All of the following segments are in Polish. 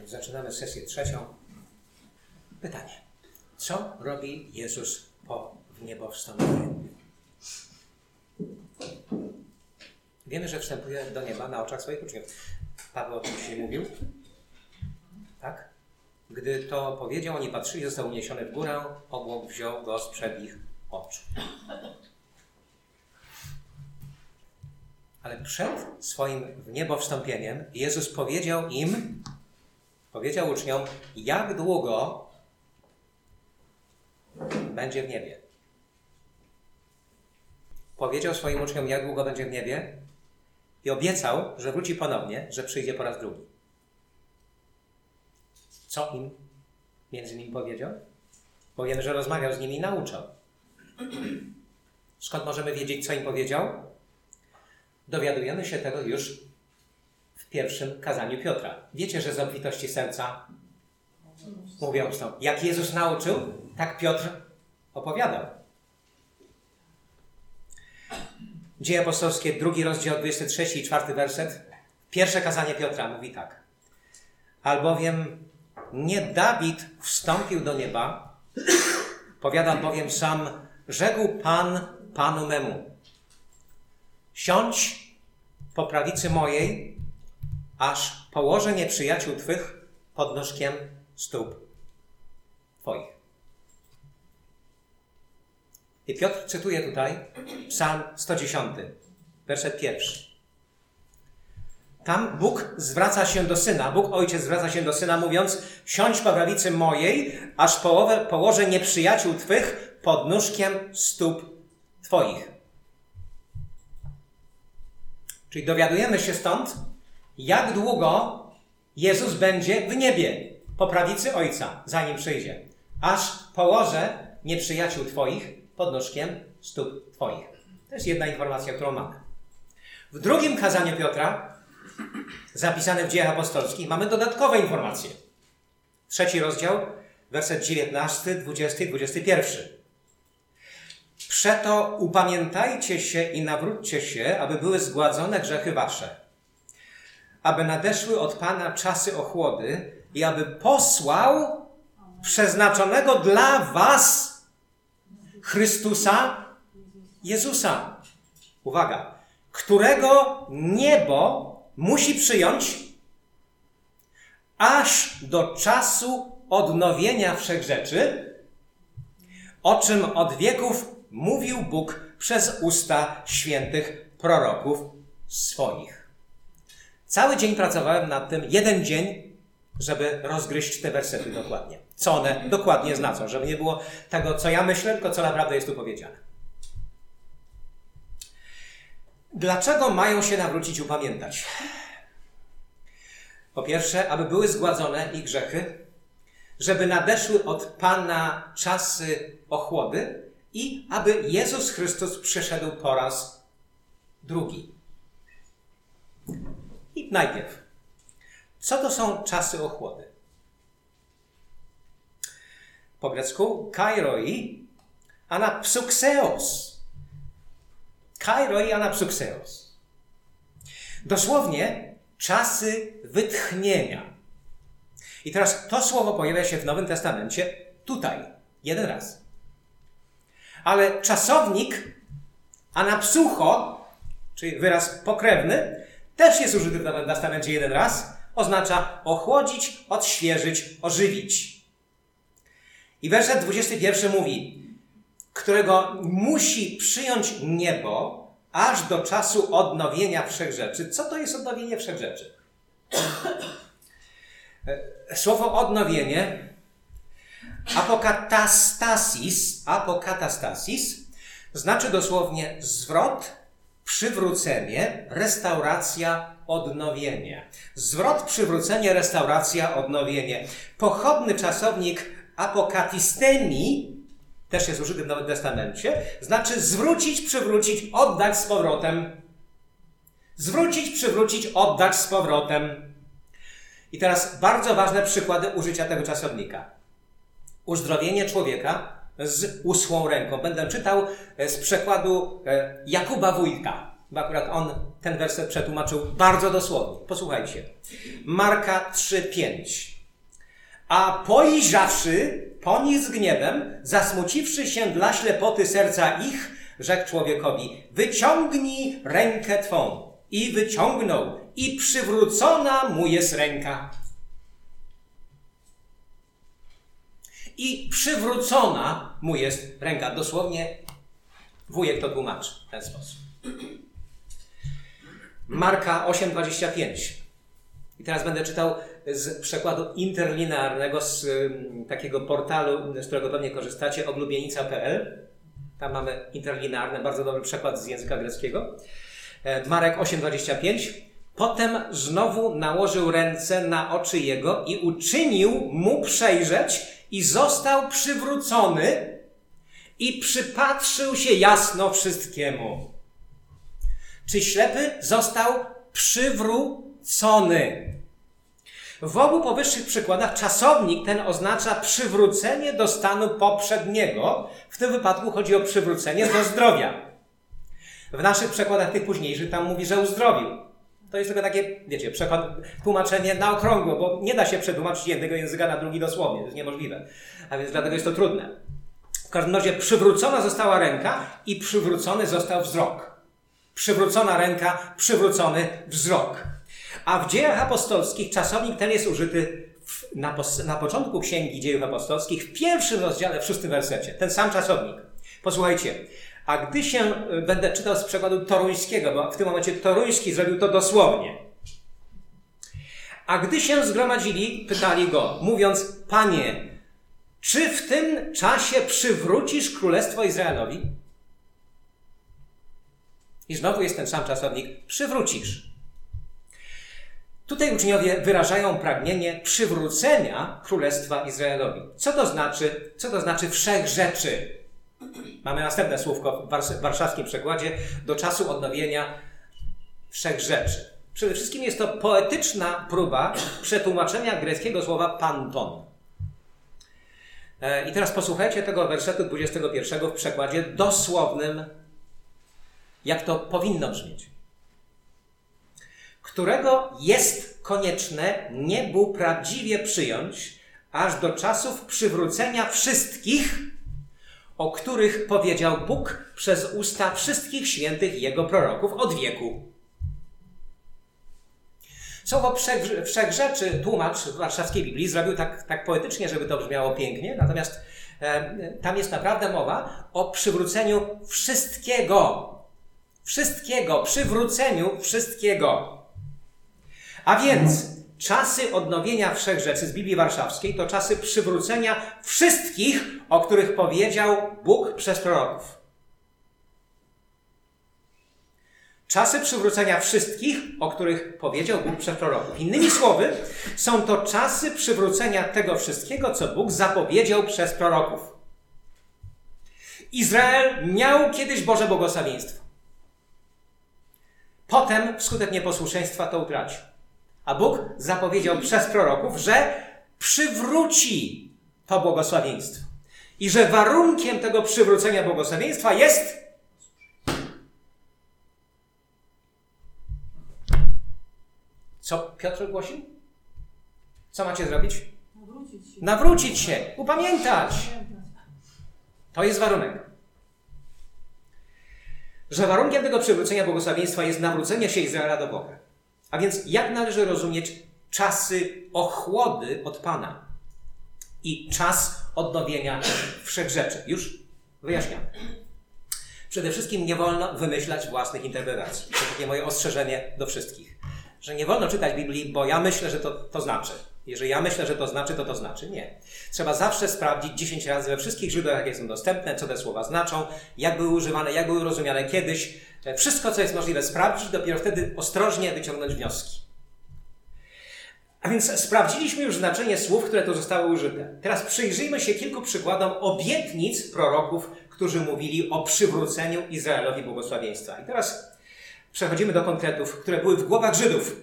Zaczynamy sesję trzecią. Pytanie. Co robi Jezus po wniebowstąpieniu? Wiemy, że wstępuje do nieba na oczach swoich uczniów. Paweł o tym dzisiaj mówił. Tak? Gdy to powiedział, oni patrzyli, został uniesiony w górę, obłok wziął go sprzed ich oczu. Ale przed swoim wniebowstąpieniem Jezus powiedział uczniom, jak długo będzie w niebie. Powiedział swoim uczniom, jak długo będzie w niebie i obiecał, że wróci ponownie, że przyjdzie po raz drugi. Co im między nimi powiedział? Bo wiemy, że rozmawiał z nimi i nauczał. Skąd możemy wiedzieć, co im powiedział? Dowiadujemy się tego już w pierwszym kazaniu Piotra. Wiecie, że z obfitości serca mówią stąd. Jak Jezus nauczył, tak Piotr opowiadał. Dzieje apostolskie, 2 rozdział, 23 i 4 werset. Pierwsze kazanie Piotra mówi tak. Albowiem nie Dawid wstąpił do nieba, powiada bowiem sam, rzekł Pan Panu memu. Siądź po prawicy mojej, aż położę nieprzyjaciół Twych pod nóżkiem stóp Twoich. I Piotr cytuje tutaj Psalm 110, werset 1. Tam Bóg zwraca się do Syna, Bóg Ojciec zwraca się do Syna, mówiąc, siądź po prawicy mojej, aż położę nieprzyjaciół Twych pod nóżkiem stóp Twoich. Czyli dowiadujemy się stąd, jak długo Jezus będzie w niebie po prawicy Ojca, zanim przyjdzie. Aż położę nieprzyjaciół Twoich pod nóżkiem stóp Twoich. To jest jedna informacja, którą mamy. W drugim kazaniu Piotra, zapisanym w Dziejach Apostolskich, mamy dodatkowe informacje. 3 rozdział, werset 19, 20 i 21. Przeto upamiętajcie się i nawróćcie się, aby były zgładzone grzechy wasze, aby nadeszły od Pana czasy ochłody i aby posłał przeznaczonego dla was Chrystusa Jezusa. Uwaga, którego niebo musi przyjąć aż do czasu odnowienia wszechrzeczy, o czym od wieków mówił Bóg przez usta świętych proroków swoich. Cały dzień pracowałem nad tym, jeden dzień, żeby rozgryźć te wersety dokładnie. Co one dokładnie znaczą, żeby nie było tego, co ja myślę, tylko co naprawdę jest tu powiedziane. Dlaczego mają się nawrócić, upamiętać? Po pierwsze, aby były zgładzone ich grzechy, żeby nadeszły od Pana czasy ochłody i aby Jezus Chrystus przyszedł po raz drugi. I najpierw, co to są czasy ochłody? Po grecku kairoi anapsuxeos. Kairoi anapsuxeos. Dosłownie czasy wytchnienia. I teraz to słowo pojawia się w Nowym Testamencie tutaj, jeden raz. Ale czasownik anapsucho, czyli wyraz pokrewny, też jest użyty w Nowym Testamencie jeden raz. Oznacza ochłodzić, odświeżyć, ożywić. I werset 21 mówi, którego musi przyjąć niebo aż do czasu odnowienia wszechrzeczy. Co to jest odnowienie wszechrzeczy? Słowo odnowienie, apokatastasis, znaczy dosłownie zwrot, przywrócenie, restauracja, odnowienie. Zwrot, przywrócenie, restauracja, odnowienie. Pochodny czasownik apokatistemi, też jest użyty w Nowym Testamencie, znaczy zwrócić, przywrócić, oddać z powrotem. Zwrócić, przywrócić, oddać z powrotem. I teraz bardzo ważne przykłady użycia tego czasownika. Uzdrowienie człowieka z uschłą ręką. Będę czytał z przekładu Jakuba Wójta, bo akurat on ten werset przetłumaczył bardzo dosłownie. Posłuchajcie. Marka 3:5. A pojrzawszy po nich z gniewem, zasmuciwszy się dla ślepoty serca ich, rzekł człowiekowi: wyciągnij rękę twą. I wyciągnął, i przywrócona mu jest ręka. I przywrócona mu jest ręka. Dosłownie wujek to tłumaczy w ten sposób. Marka 8:25. I teraz będę czytał z przekładu interlinearnego z takiego portalu, z którego pewnie korzystacie, oblubienica.pl. Tam mamy interlinearny, bardzo dobry przekład z języka greckiego. Marek 8:25. Potem znowu nałożył ręce na oczy jego i uczynił mu przejrzeć i został przywrócony i przypatrzył się jasno wszystkiemu. Czy ślepy został przywrócony? W obu powyższych przykładach czasownik ten oznacza przywrócenie do stanu poprzedniego. W tym wypadku chodzi o przywrócenie do zdrowia. W naszych przekładach tych późniejszych tam mówi, że uzdrowił. To jest tylko takie, wiecie, tłumaczenie na okrągło, bo nie da się przetłumaczyć jednego języka na drugi dosłownie. To jest niemożliwe. A więc dlatego jest to trudne. W każdym razie przywrócona została ręka i przywrócony został wzrok. Przywrócona ręka, przywrócony wzrok. A w Dziejach Apostolskich czasownik ten jest użyty na początku Księgi Dziejów Apostolskich, w 1 rozdziale, w 6 wersecie. Ten sam czasownik. Posłuchajcie. A gdy się, będę czytał z przekładu toruńskiego, bo w tym momencie Toruński zrobił to dosłownie. A gdy się zgromadzili, pytali go, mówiąc: Panie, czy w tym czasie przywrócisz królestwo Izraelowi? I znowu jest ten sam czasownik: przywrócisz. Tutaj uczniowie wyrażają pragnienie przywrócenia królestwa Izraelowi. Co to znaczy wszech rzeczy? Mamy następne słówko w warszawskim przekładzie: do czasu odnowienia wszech rzeczy. Przede wszystkim jest to poetyczna próba przetłumaczenia greckiego słowa panton. I teraz posłuchajcie tego wersetu 21 w przekładzie dosłownym, jak to powinno brzmieć. Którego jest konieczne niebu prawdziwie przyjąć, aż do czasów przywrócenia wszystkich, o których powiedział Bóg przez usta wszystkich świętych Jego proroków od wieku. Słowo wszechrzeczy tłumacz w warszawskiej Biblii zrobił tak poetycznie, żeby to brzmiało pięknie, natomiast tam jest naprawdę mowa o przywróceniu wszystkiego. Wszystkiego, przywróceniu wszystkiego. A więc czasy odnowienia wszechrzeczy z Biblii Warszawskiej to czasy przywrócenia wszystkich, o których powiedział Bóg przez proroków. Czasy przywrócenia wszystkich, o których powiedział Bóg przez proroków. Innymi słowy, są to czasy przywrócenia tego wszystkiego, co Bóg zapowiedział przez proroków. Izrael miał kiedyś Boże błogosławieństwo. Potem wskutek nieposłuszeństwa to utracił. A Bóg zapowiedział przez proroków, że przywróci to błogosławieństwo. I że warunkiem tego przywrócenia błogosławieństwa jest co Piotr głosił? Co macie zrobić? Nawrócić się, upamiętać. To jest warunek. Że warunkiem tego przywrócenia błogosławieństwa jest nawrócenie się Izraela do Boga. A więc jak należy rozumieć czasy ochłody od Pana i czas odnowienia wszechrzeczy? Już wyjaśniam. Przede wszystkim nie wolno wymyślać własnych interpretacji. To takie moje ostrzeżenie do wszystkich. Że nie wolno czytać Biblii, bo ja myślę, że to znaczy. Jeżeli ja myślę, że to znaczy, to znaczy. Nie. Trzeba zawsze sprawdzić 10 razy we wszystkich źródłach, jakie są dostępne, co te słowa znaczą, jak były używane, jak były rozumiane kiedyś. Wszystko, co jest możliwe sprawdzić, dopiero wtedy ostrożnie wyciągnąć wnioski. A więc sprawdziliśmy już znaczenie słów, które tu zostały użyte. Teraz przyjrzyjmy się kilku przykładom obietnic proroków, którzy mówili o przywróceniu Izraelowi błogosławieństwa. I teraz przechodzimy do konkretów, które były w głowach Żydów.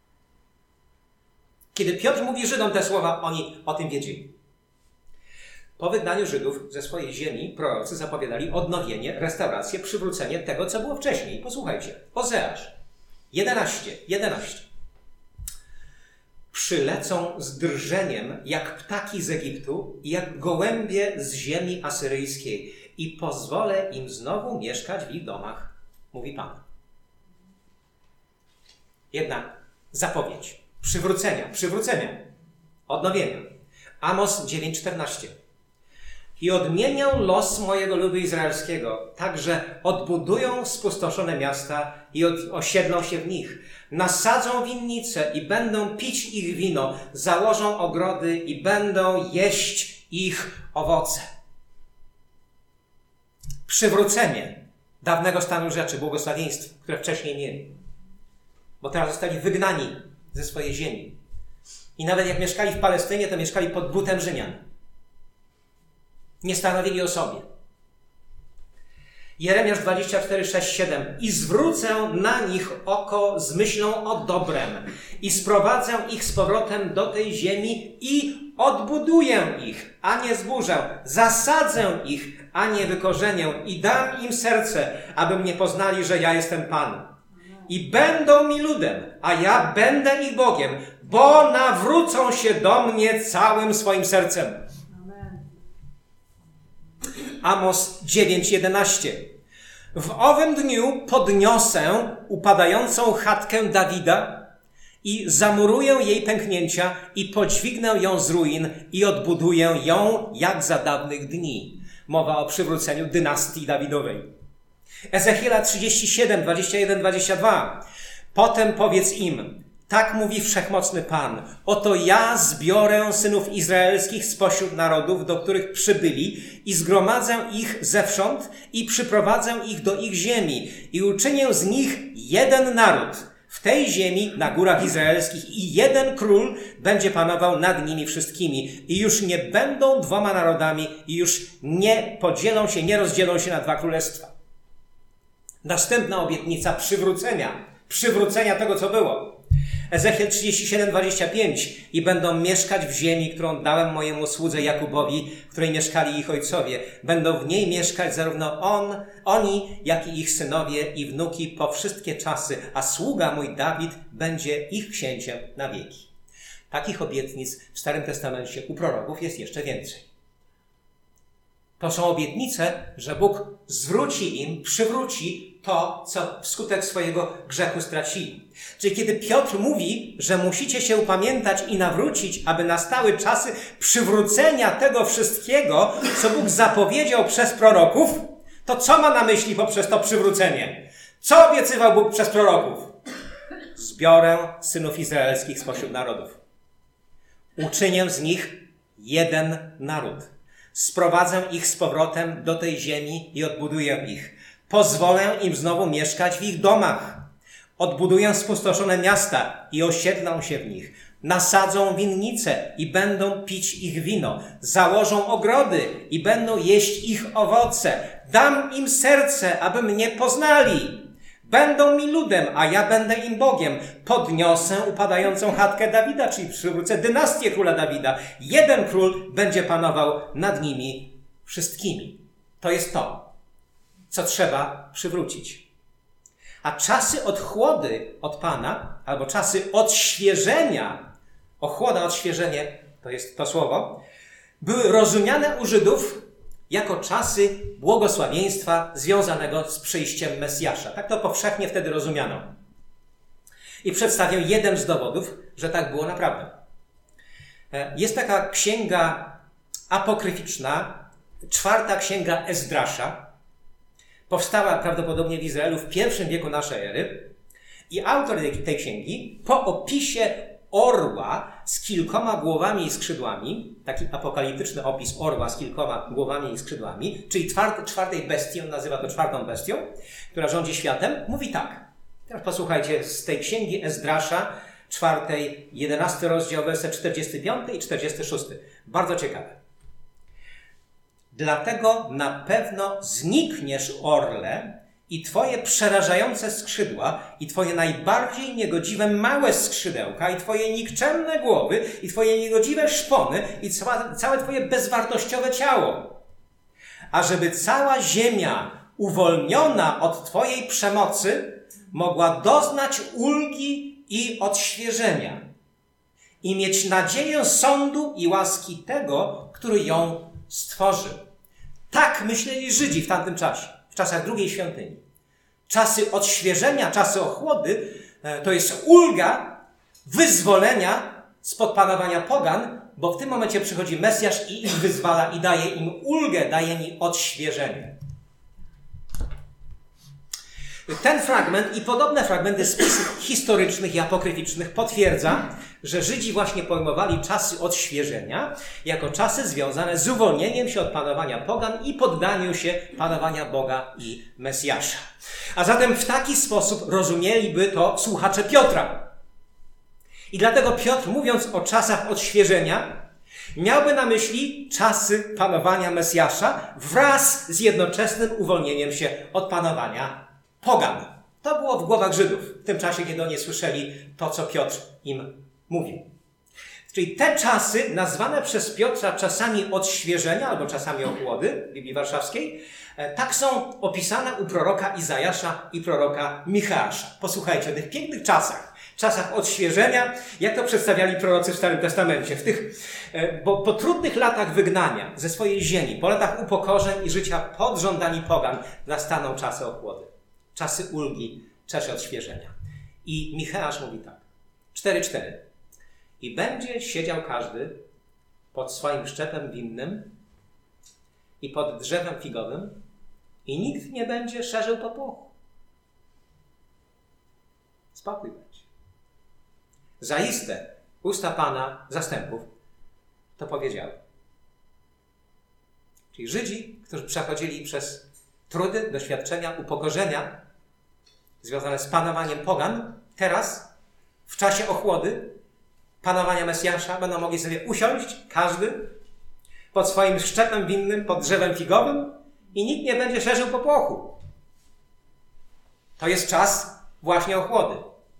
Kiedy Piotr mówi Żydom te słowa, oni o tym wiedzieli. Po wygnaniu Żydów ze swojej ziemi prorocy zapowiadali odnowienie, restaurację, przywrócenie tego, co było wcześniej. Posłuchajcie. Ozeasz 11. przylecą z drżeniem jak ptaki z Egiptu i jak gołębie z ziemi asyryjskiej i pozwolę im znowu mieszkać w ich domach, mówi Pan. Jedna zapowiedź przywrócenia, odnowienia. Amos 9:14. I odmienią los mojego ludu izraelskiego, tak że odbudują spustoszone miasta i osiedlą się w nich. Nasadzą winnice i będą pić ich wino, założą ogrody i będą jeść ich owoce. Przywrócenie dawnego stanu rzeczy, błogosławieństw, które wcześniej mieli. Bo teraz zostali wygnani ze swojej ziemi. I nawet jak mieszkali w Palestynie, to mieszkali pod butem Rzymian. Nie stanowili o sobie. Jeremiasz 24, 6, 7. I zwrócę na nich oko z myślą o dobrem i sprowadzę ich z powrotem do tej ziemi i odbuduję ich, a nie zburzę. Zasadzę ich, a nie wykorzenię i dam im serce, aby mnie poznali, że ja jestem Pan. I będą mi ludem, a ja będę ich Bogiem, bo nawrócą się do mnie całym swoim sercem. Amos 9:11. W owym dniu podniosę upadającą chatkę Dawida i zamuruję jej pęknięcia i podźwignę ją z ruin i odbuduję ją jak za dawnych dni. Mowa o przywróceniu dynastii Dawidowej. Ezechiela 37, 21, 22. Potem powiedz im, tak mówi Wszechmocny Pan, oto ja zbiorę synów izraelskich spośród narodów, do których przybyli i zgromadzę ich zewsząd i przyprowadzę ich do ich ziemi i uczynię z nich jeden naród w tej ziemi na górach izraelskich i jeden król będzie panował nad nimi wszystkimi i już nie będą dwoma narodami i już nie rozdzielą się na dwa królestwa. Następna obietnica przywrócenia tego, co było. Ezechiel 37, 25. I będą mieszkać w ziemi, którą dałem mojemu słudze Jakubowi, w której mieszkali ich ojcowie. Będą w niej mieszkać zarówno oni, jak i ich synowie i wnuki po wszystkie czasy, a sługa mój Dawid będzie ich księciem na wieki. Takich obietnic w Starym Testamencie u proroków jest jeszcze więcej. To są obietnice, że Bóg przywróci to, co wskutek swojego grzechu stracili. Czyli kiedy Piotr mówi, że musicie się upamiętać i nawrócić, aby nastały czasy przywrócenia tego wszystkiego, co Bóg zapowiedział przez proroków, to co ma na myśli poprzez to przywrócenie? Co obiecywał Bóg przez proroków? Zbiorę synów izraelskich spośród narodów. Uczynię z nich jeden naród. Sprowadzę ich z powrotem do tej ziemi i odbuduję ich. Pozwolę im znowu mieszkać w ich domach. Odbuduję spustoszone miasta i osiedlą się w nich. Nasadzą winnice i będą pić ich wino. Założą ogrody i będą jeść ich owoce. Dam im serce, aby mnie poznali. Będą mi ludem, a ja będę im Bogiem. Podniosę upadającą chatkę Dawida, czyli przywrócę dynastię króla Dawida. Jeden król będzie panował nad nimi wszystkimi. To jest to, co trzeba przywrócić. A czasy odchłody od Pana, albo czasy odświeżenia, odświeżenie, to jest to słowo, były rozumiane u Żydów jako czasy błogosławieństwa związanego z przyjściem Mesjasza. Tak to powszechnie wtedy rozumiano. I przedstawię jeden z dowodów, że tak było naprawdę. Jest taka księga apokryficzna, 4. księga Ezdrasza. Powstała prawdopodobnie w Izraelu w I wieku naszej ery. I autor tej księgi po opisie orła z kilkoma głowami i skrzydłami, taki apokaliptyczny opis orła z kilkoma głowami i skrzydłami, czyli czwartej bestii, on nazywa to czwartą bestią, która rządzi światem, mówi tak. Teraz posłuchajcie z tej księgi Ezdrasza, 4, 11 rozdział, werset 45 i 46. Bardzo ciekawe. Dlatego na pewno znikniesz, orle, i twoje przerażające skrzydła, i twoje najbardziej niegodziwe małe skrzydełka, i twoje nikczemne głowy, i twoje niegodziwe szpony, i całe twoje bezwartościowe ciało. Ażeby cała ziemia uwolniona od twojej przemocy mogła doznać ulgi i odświeżenia. i mieć nadzieję sądu i łaski tego, który ją stworzył. Tak myśleli Żydzi w tamtym czasie, w czasach drugiej świątyni. Czasy odświeżenia, czasy ochłody to jest ulga wyzwolenia spod panowania pogan, bo w tym momencie przychodzi Mesjasz i ich wyzwala i daje im ulgę, daje im odświeżenie. Ten fragment i podobne fragmenty spisów historycznych i apokryficznych potwierdza, że Żydzi właśnie pojmowali czasy odświeżenia jako czasy związane z uwolnieniem się od panowania pogan i poddaniu się panowania Boga i Mesjasza. A zatem w taki sposób rozumieliby to słuchacze Piotra. I dlatego Piotr, mówiąc o czasach odświeżenia, miałby na myśli czasy panowania Mesjasza wraz z jednoczesnym uwolnieniem się od panowania pogan. To było w głowach Żydów w tym czasie, kiedy oni słyszeli to, co Piotr im mówił. Czyli te czasy, nazwane przez Piotra czasami odświeżenia albo czasami ochłody w Biblii Warszawskiej, tak są opisane u proroka Izajasza i proroka Micheasza. Posłuchajcie o tych pięknych czasach odświeżenia, jak to przedstawiali prorocy w Starym Testamencie. Bo po trudnych latach wygnania ze swojej ziemi, po latach upokorzeń i życia pod rządami pogan, nastaną czasy ochłody, czasy ulgi, czasy odświeżenia. I Micheasz mówi tak, 4:4. I będzie siedział każdy pod swoim szczepem winnym i pod drzewem figowym i nikt nie będzie szerzył popłochu. Spokój będzie. Zaiste usta Pana zastępów to powiedziały. Czyli Żydzi, którzy przechodzili przez trudy, doświadczenia, upokorzenia związane z panowaniem pogan, teraz w czasie ochłody panowania Mesjasza będą mogli sobie usiąść, każdy, pod swoim szczepem winnym, pod drzewem figowym i nikt nie będzie szerzył popłochu. To jest czas właśnie ochłody.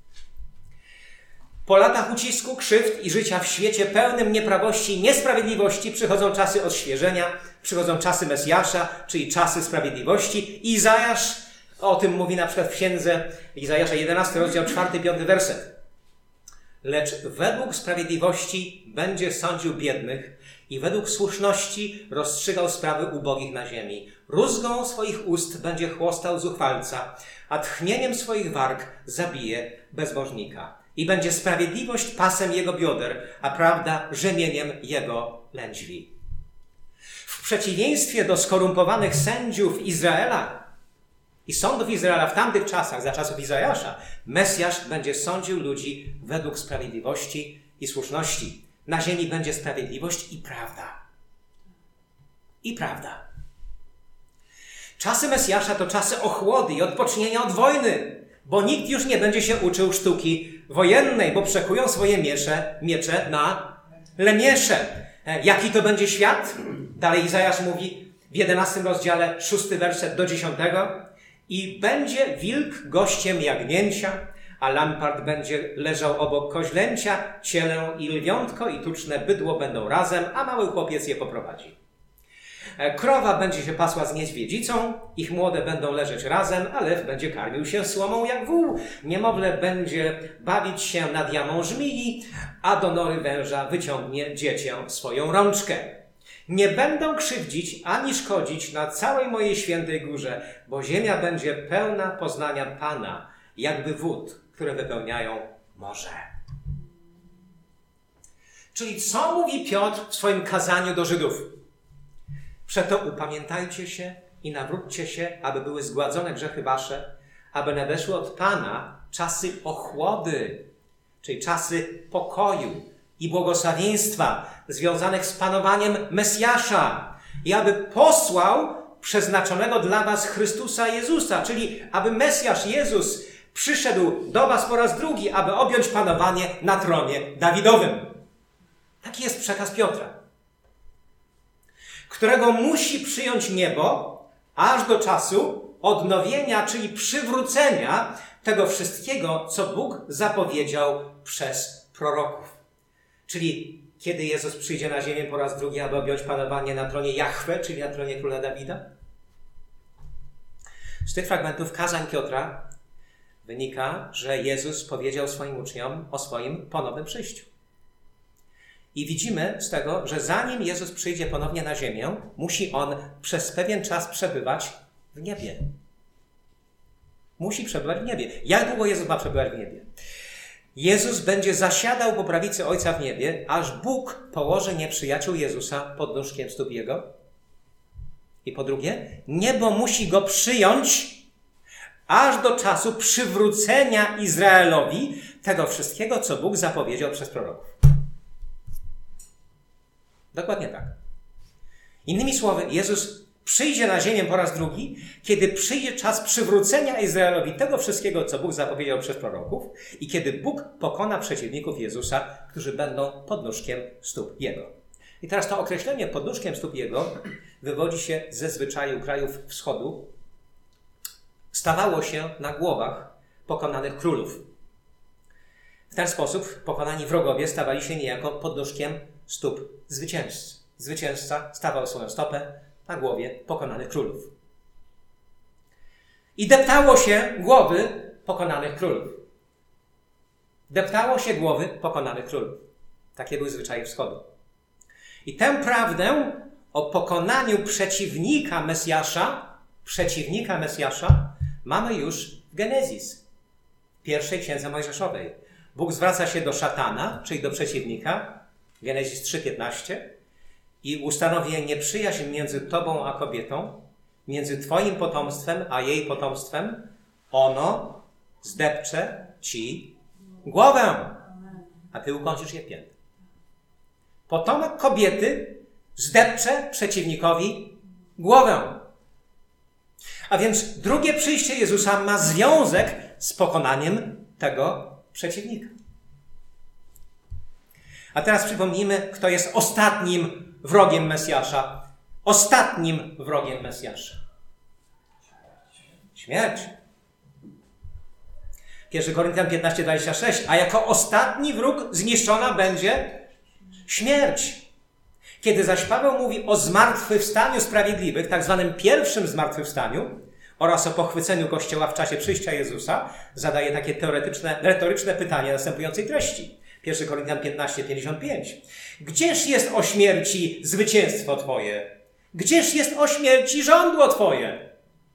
Po latach ucisku, krzywd i życia w świecie pełnym nieprawości i niesprawiedliwości przychodzą czasy odświeżenia, przychodzą czasy Mesjasza, czyli czasy sprawiedliwości. Izajasz o tym mówi na przykład w księdze Izajasza 11, rozdział 4-5 werset. Lecz według sprawiedliwości będzie sądził biednych i według słuszności rozstrzygał sprawy ubogich na ziemi. Rózgą swoich ust będzie chłostał zuchwalca, a tchnieniem swoich warg zabije bezbożnika. I będzie sprawiedliwość pasem jego bioder, a prawda rzemieniem jego lędźwi. W przeciwieństwie do skorumpowanych sędziów Izraela i sądów Izraela w tamtych czasach, za czasów Izajasza, Mesjasz będzie sądził ludzi według sprawiedliwości i słuszności. Na ziemi będzie sprawiedliwość i prawda. I prawda. Czasy Mesjasza to czasy ochłody i odpocznienia od wojny, bo nikt już nie będzie się uczył sztuki wojennej, bo przekują swoje miecze na lemiesze. Jaki to będzie świat? Dalej Izajasz mówi w 11 rozdziale, 6 werset do 10. I będzie wilk gościem jagnięcia, a lampart będzie leżał obok koźlęcia, cielę i lwiątko i tuczne bydło będą razem, a mały chłopiec je poprowadzi. Krowa będzie się pasła z niedźwiedzicą, ich młode będą leżeć razem, a lew będzie karmił się słomą jak wół. Niemowlę będzie bawić się nad jamą żmii, a do nory węża wyciągnie dziecię swoją rączkę. Nie będą krzywdzić ani szkodzić na całej mojej świętej górze, bo ziemia będzie pełna poznania Pana, jakby wód, które wypełniają morze. Czyli co mówi Piotr w swoim kazaniu do Żydów? Przeto upamiętajcie się i nawróćcie się, aby były zgładzone grzechy wasze, aby nadeszły od Pana czasy ochłody, czyli czasy pokoju i błogosławieństwa związanych z panowaniem Mesjasza i aby posłał przeznaczonego dla was Chrystusa Jezusa, czyli aby Mesjasz Jezus przyszedł do was po raz drugi, aby objąć panowanie na tronie Dawidowym. Taki jest przekaz Piotra, którego musi przyjąć niebo aż do czasu odnowienia, czyli przywrócenia tego wszystkiego, co Bóg zapowiedział przez proroków. Czyli kiedy Jezus przyjdzie na ziemię po raz drugi, aby objąć panowanie na tronie Jahwe, czyli na tronie króla Dawida? Z tych fragmentów kazań Piotra wynika, że Jezus powiedział swoim uczniom o swoim ponownym przyjściu. I widzimy z tego, że zanim Jezus przyjdzie ponownie na ziemię, musi On przez pewien czas przebywać w niebie. Musi przebywać w niebie. Jak długo Jezus ma przebywać w niebie? Jezus będzie zasiadał po prawicy Ojca w niebie, aż Bóg położy nieprzyjaciół Jezusa pod nóżkiem stóp Jego. I po drugie, niebo musi Go przyjąć aż do czasu przywrócenia Izraelowi tego wszystkiego, co Bóg zapowiedział przez proroków. Dokładnie tak. Innymi słowy, Jezus przyjdzie na ziemię po raz drugi, kiedy przyjdzie czas przywrócenia Izraelowi tego wszystkiego, co Bóg zapowiedział przez proroków i kiedy Bóg pokona przeciwników Jezusa, którzy będą pod nóżkiem stóp Jego. I teraz to określenie pod nóżkiem stóp Jego wywodzi się ze zwyczaju krajów wschodu. Stawało się na głowach pokonanych królów. W ten sposób pokonani wrogowie stawali się niejako pod nóżkiem stóp zwycięzcy. Zwycięzca stawał swoją stopę na głowie pokonanych królów. I deptało się głowy pokonanych królów. Deptało się głowy pokonanych królów. Takie były zwyczaje wschodu. I tę prawdę o pokonaniu przeciwnika Mesjasza, mamy już w Genezis, w pierwszej księdze Mojżeszowej. Bóg zwraca się do szatana, czyli do przeciwnika, Genezis 3:15, i ustanowi nieprzyjaźń między tobą a kobietą, między twoim potomstwem a jej potomstwem, ono zdepcze ci głowę, a ty ukończysz je piętę. Potomek kobiety zdepcze przeciwnikowi głowę. A więc drugie przyjście Jezusa ma związek z pokonaniem tego przeciwnika. A teraz przypomnijmy, kto jest ostatnim wrogiem Mesjasza. Ostatnim wrogiem Mesjasza. Śmierć. 1 Koryntian 15:26. A jako ostatni wróg zniszczona będzie śmierć. Kiedy zaś Paweł mówi o zmartwychwstaniu sprawiedliwych, tak zwanym pierwszym zmartwychwstaniu oraz o pochwyceniu Kościoła w czasie przyjścia Jezusa, zadaje takie retoryczne pytanie następującej treści. 1 Koryntian 15:55. Gdzież jest o śmierci zwycięstwo Twoje? Gdzież jest o śmierci żądło Twoje?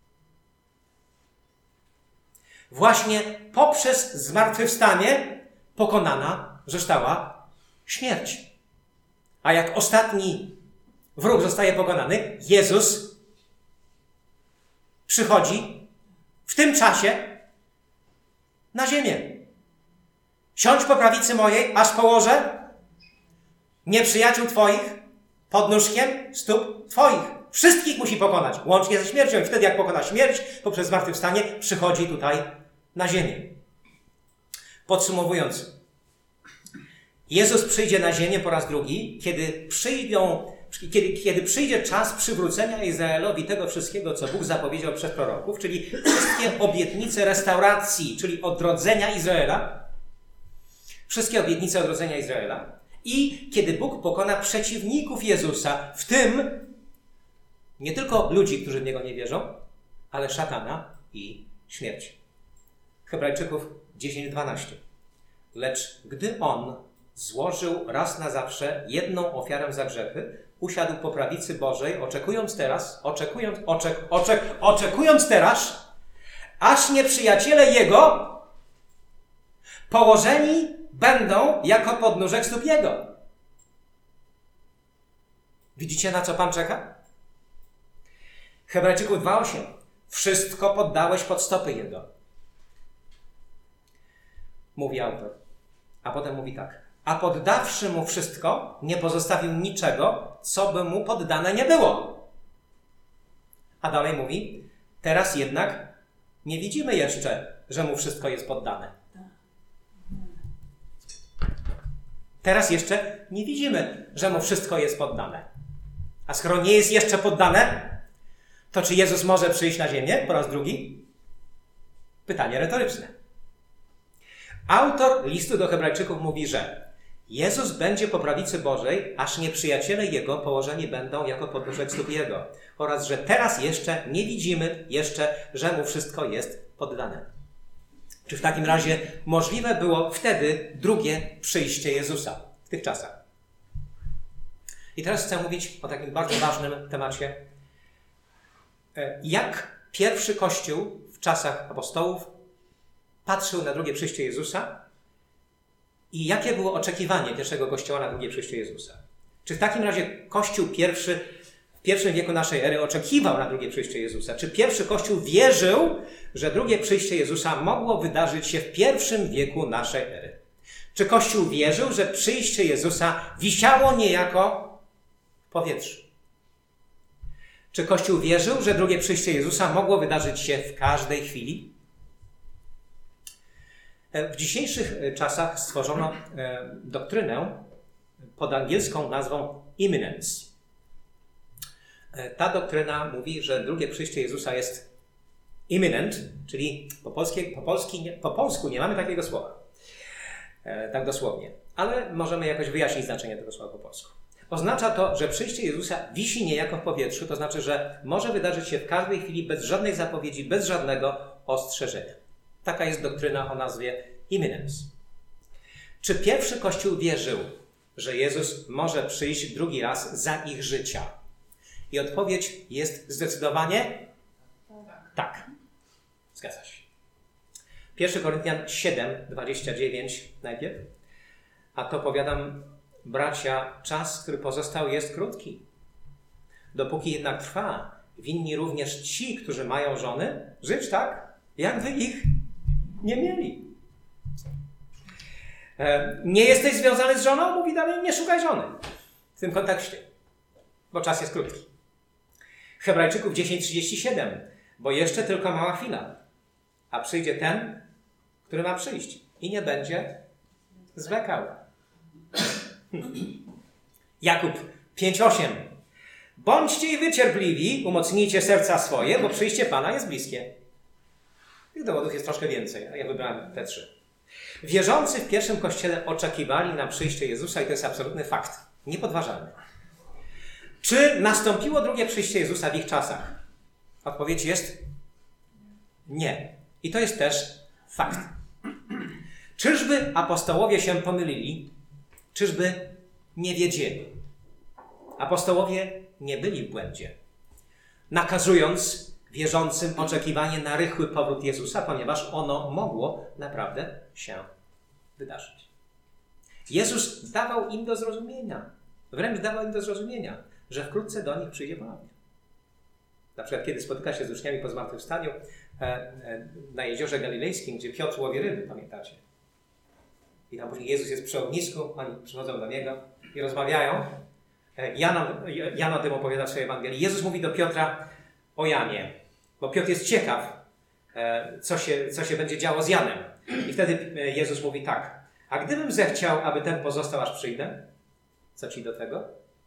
Właśnie poprzez zmartwychwstanie pokonana została śmierć. A jak ostatni wróg zostaje pokonany, Jezus przychodzi w tym czasie na ziemię. Siądź po prawicy mojej, aż położę nieprzyjaciół Twoich pod nóżkiem stóp Twoich. Wszystkich musi pokonać, łącznie ze śmiercią. I wtedy, jak pokona śmierć, poprzez zmartwychwstanie przychodzi tutaj na ziemię. Podsumowując, Jezus przyjdzie na ziemię po raz drugi, kiedy przyjdzie czas przywrócenia Izraelowi tego wszystkiego, co Bóg zapowiedział przez proroków, czyli wszystkie obietnice restauracji, czyli odrodzenia Izraela, wszystkie obietnice odrodzenia Izraela, i kiedy Bóg pokona przeciwników Jezusa, w tym nie tylko ludzi, którzy w Niego nie wierzą, ale szatana i śmierć. Hebrajczyków 10:12. Lecz gdy On złożył raz na zawsze jedną ofiarę za grzechy, usiadł po prawicy Bożej, oczekując teraz, aż nieprzyjaciele Jego położeni będą jako podnóżek stóp Jego. Widzicie, na co Pan czeka? Hebrajczyków 2:8. Wszystko poddałeś pod stopy Jego. Mówi autor. A potem mówi tak. A poddawszy Mu wszystko, nie pozostawił niczego, co by Mu poddane nie było. A dalej mówi, teraz jednak nie widzimy jeszcze, że Mu wszystko jest poddane. Teraz jeszcze nie widzimy, że Mu wszystko jest poddane. A skoro nie jest jeszcze poddane, to czy Jezus może przyjść na ziemię po raz drugi? Pytanie retoryczne. Autor listu do Hebrajczyków mówi, że Jezus będzie po prawicy Bożej, aż nieprzyjaciele Jego położeni będą jako podnóżek stóp Jego. Oraz, że teraz jeszcze nie widzimy że Mu wszystko jest poddane. Czy w takim razie możliwe było wtedy drugie przyjście Jezusa w tych czasach? I teraz chcę mówić o takim bardzo ważnym temacie. Jak pierwszy Kościół w czasach apostołów patrzył na drugie przyjście Jezusa i jakie było oczekiwanie pierwszego Kościoła na drugie przyjście Jezusa. Czy w takim razie Kościół pierwszy w pierwszym wieku naszej ery oczekiwał na drugie przyjście Jezusa? Czy pierwszy Kościół wierzył, że drugie przyjście Jezusa mogło wydarzyć się w pierwszym wieku naszej ery? Czy Kościół wierzył, że przyjście Jezusa wisiało niejako w powietrzu? Czy Kościół wierzył, że drugie przyjście Jezusa mogło wydarzyć się w każdej chwili? W dzisiejszych czasach stworzono doktrynę pod angielską nazwą imminence. Ta doktryna mówi, że drugie przyjście Jezusa jest imminent, czyli po polsku nie mamy takiego słowa. Tak dosłownie. Ale możemy jakoś wyjaśnić znaczenie tego słowa po polsku. Oznacza to, że przyjście Jezusa wisi niejako w powietrzu, to znaczy, że może wydarzyć się w każdej chwili bez żadnej zapowiedzi, bez żadnego ostrzeżenia. Taka jest doktryna o nazwie imminence. Czy pierwszy Kościół wierzył, że Jezus może przyjść drugi raz za ich życia? I odpowiedź jest zdecydowanie tak. Zgadza się. 1 Koryntian 7, 29 najpierw. A to powiadam, bracia, czas, który pozostał, jest krótki. Dopóki jednak trwa, winni również ci, którzy mają żony, żyć tak, jakby ich nie mieli. Nie jesteś związany z żoną? Mówi dalej, nie szukaj żony. W tym kontekście, bo czas jest krótki. Hebrajczyków 10:37, bo jeszcze tylko mała chwila, a przyjdzie ten, który ma przyjść i nie będzie zwlekał. Jakub 5:8, bądźcie i wycierpliwi, umocnijcie serca swoje, bo przyjście Pana jest bliskie. Tych dowodów jest troszkę więcej, a ja wybrałem te 3. Wierzący w pierwszym Kościele oczekiwali na przyjście Jezusa i to jest absolutny fakt, niepodważalny. Czy nastąpiło drugie przyjście Jezusa w ich czasach? Odpowiedź jest nie. I to jest też fakt. Czyżby apostołowie się pomylili? Czyżby nie wiedzieli? Apostołowie nie byli w błędzie, nakazując wierzącym oczekiwanie na rychły powrót Jezusa, ponieważ ono mogło naprawdę się wydarzyć. Jezus dawał im do zrozumienia, wręcz dawał im do zrozumienia, że wkrótce do nich przyjdzie ponownie. Na przykład, kiedy spotyka się z uczniami po zmartwychwstaniu na jeziorze galilejskim, gdzie Piotr łowi ryby, pamiętacie? I tam później Jezus jest przy ognisku, oni przychodzą do Niego i rozmawiają. Jan o tym opowiada w swojej Ewangelii. Jezus mówi do Piotra o Janie, bo Piotr jest ciekaw, co się będzie działo z Janem. I wtedy Jezus mówi tak, a gdybym zechciał, aby ten pozostał, aż przyjdę, co ci do tego?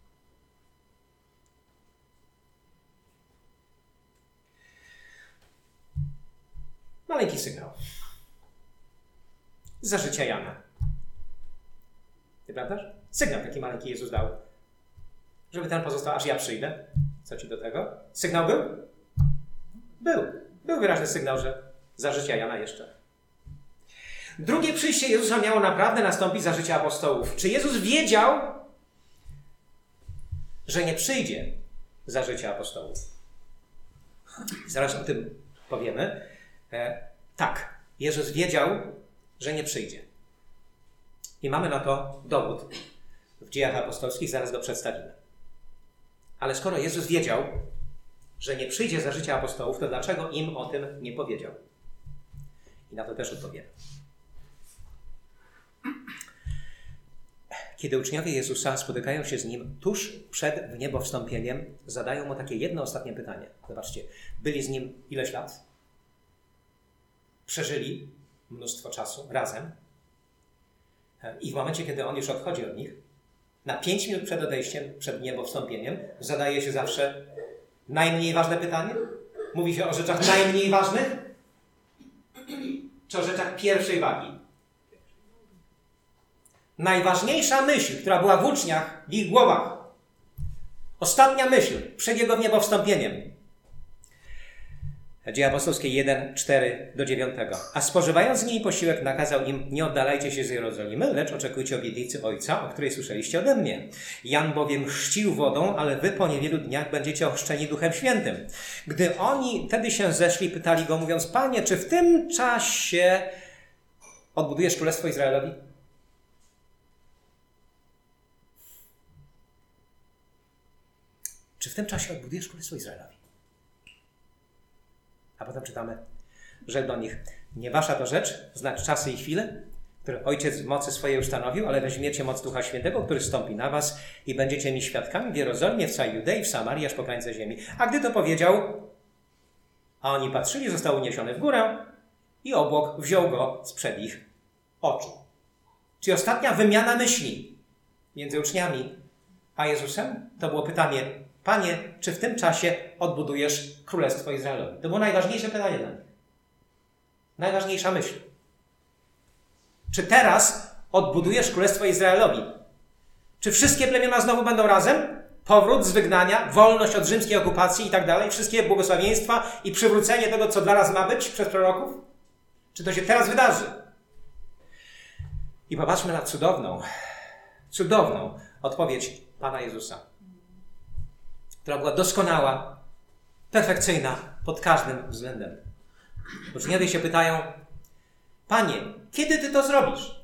Maleńki sygnał. Za życia Jana. Nieprawdaż? Sygnał taki maleńki Jezus dał. Żeby ten pozostał, aż ja przyjdę. Co ci do tego? Sygnał był? Był wyraźny sygnał, że za życia Jana jeszcze. Drugie przyjście Jezusa miało naprawdę nastąpić za życia apostołów. Czy Jezus wiedział, że nie przyjdzie za życia apostołów? Zaraz o tym powiemy. Tak, Jezus wiedział, że nie przyjdzie. I mamy na to dowód w Dziejach Apostolskich, zaraz go przedstawimy. Ale skoro Jezus wiedział, że nie przyjdzie za życia apostołów, to dlaczego im o tym nie powiedział? I na to też odpowiemy. Kiedy uczniowie Jezusa spotykają się z Nim tuż przed wniebowstąpieniem, zadają Mu takie jedno ostatnie pytanie. Zobaczcie, byli z Nim ileś lat? Przeżyli mnóstwo czasu razem. I w momencie, kiedy On już odchodzi od nich, na 5 minut przed odejściem, przed niebowstąpieniem, zadaje się zawsze najmniej ważne pytanie? Mówi się o rzeczach najmniej ważnych? Czy o rzeczach pierwszej wagi? Najważniejsza myśl, która była w uczniach, w ich głowach. Ostatnia myśl przed Jego wniebowstąpieniem. Dzieje apostolskie 1, 4-9. A spożywając z niej posiłek, nakazał im: nie oddalajcie się z Jerozolimy, lecz oczekujcie obietnicy Ojca, o której słyszeliście ode mnie. Jan bowiem chrzcił wodą, ale wy po niewielu dniach będziecie ochrzczeni Duchem Świętym. Gdy oni wtedy się zeszli, pytali go, mówiąc: Panie, czy w tym czasie odbudujesz Królestwo Izraelowi? Czy w tym czasie odbudujesz Królestwo Izraelowi? A potem czytamy, że do nich: nie wasza to rzecz, znać czasy i chwile, które Ojciec w mocy swojej ustanowił, ale weźmiecie moc Ducha Świętego, który stąpi na was i będziecie mi świadkami w Jerozolimie, w całej Judei, w Samarii, aż po krańce ziemi. A gdy to powiedział, a oni patrzyli, został uniesiony w górę i obłok wziął go sprzed ich oczu. Czyli ostatnia wymiana myśli między uczniami a Jezusem to było pytanie: Panie, czy w tym czasie odbudujesz Królestwo Izraelowi? To było najważniejsze pytanie dla nich. Najważniejsza myśl. Czy teraz odbudujesz Królestwo Izraelowi? Czy wszystkie plemiona znowu będą razem? Powrót z wygnania, wolność od rzymskiej okupacji i tak dalej, wszystkie błogosławieństwa i przywrócenie tego, co dla nas ma być przez proroków? Czy to się teraz wydarzy? I popatrzmy na cudowną odpowiedź Pana Jezusa, która była doskonała, perfekcyjna pod każdym względem. Uczniowie się pytają: Panie, kiedy Ty to zrobisz?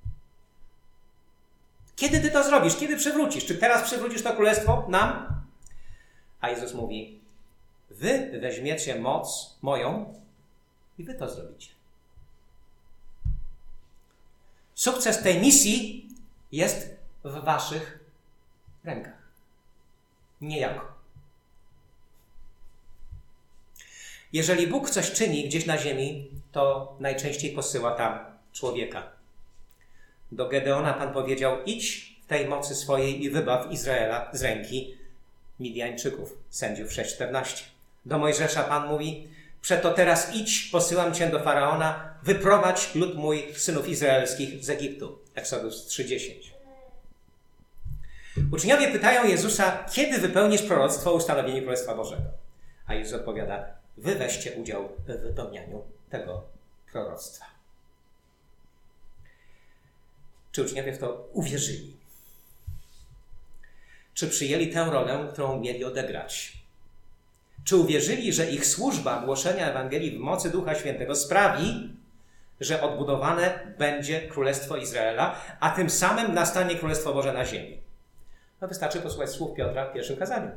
Kiedy Ty to zrobisz? Kiedy przywrócisz? Czy teraz przywrócisz to królestwo nam? A Jezus mówi: wy weźmiecie moc moją i wy to zrobicie. Sukces tej misji jest w waszych rękach. Niejako. Jeżeli Bóg coś czyni gdzieś na ziemi, to najczęściej posyła tam człowieka. Do Gedeona Pan powiedział: idź w tej mocy swojej i wybaw Izraela z ręki Midianczyków. Sędziów 6:14. Do Mojżesza Pan mówi: przeto teraz idź, posyłam cię do Faraona, wyprowadź lud mój, synów izraelskich, z Egiptu. Exodus 3:10. Uczniowie pytają Jezusa: kiedy wypełnisz proroctwo o ustanowieniu Królestwa Bożego? A Jezus odpowiada: wy weźcie udział w wypełnianiu tego proroctwa. Czy uczniowie w to uwierzyli? Czy przyjęli tę rolę, którą mieli odegrać? Czy uwierzyli, że ich służba głoszenia Ewangelii w mocy Ducha Świętego sprawi, że odbudowane będzie Królestwo Izraela, a tym samym nastanie Królestwo Boże na ziemi? No wystarczy posłuchać słów Piotra w pierwszym kazaniu.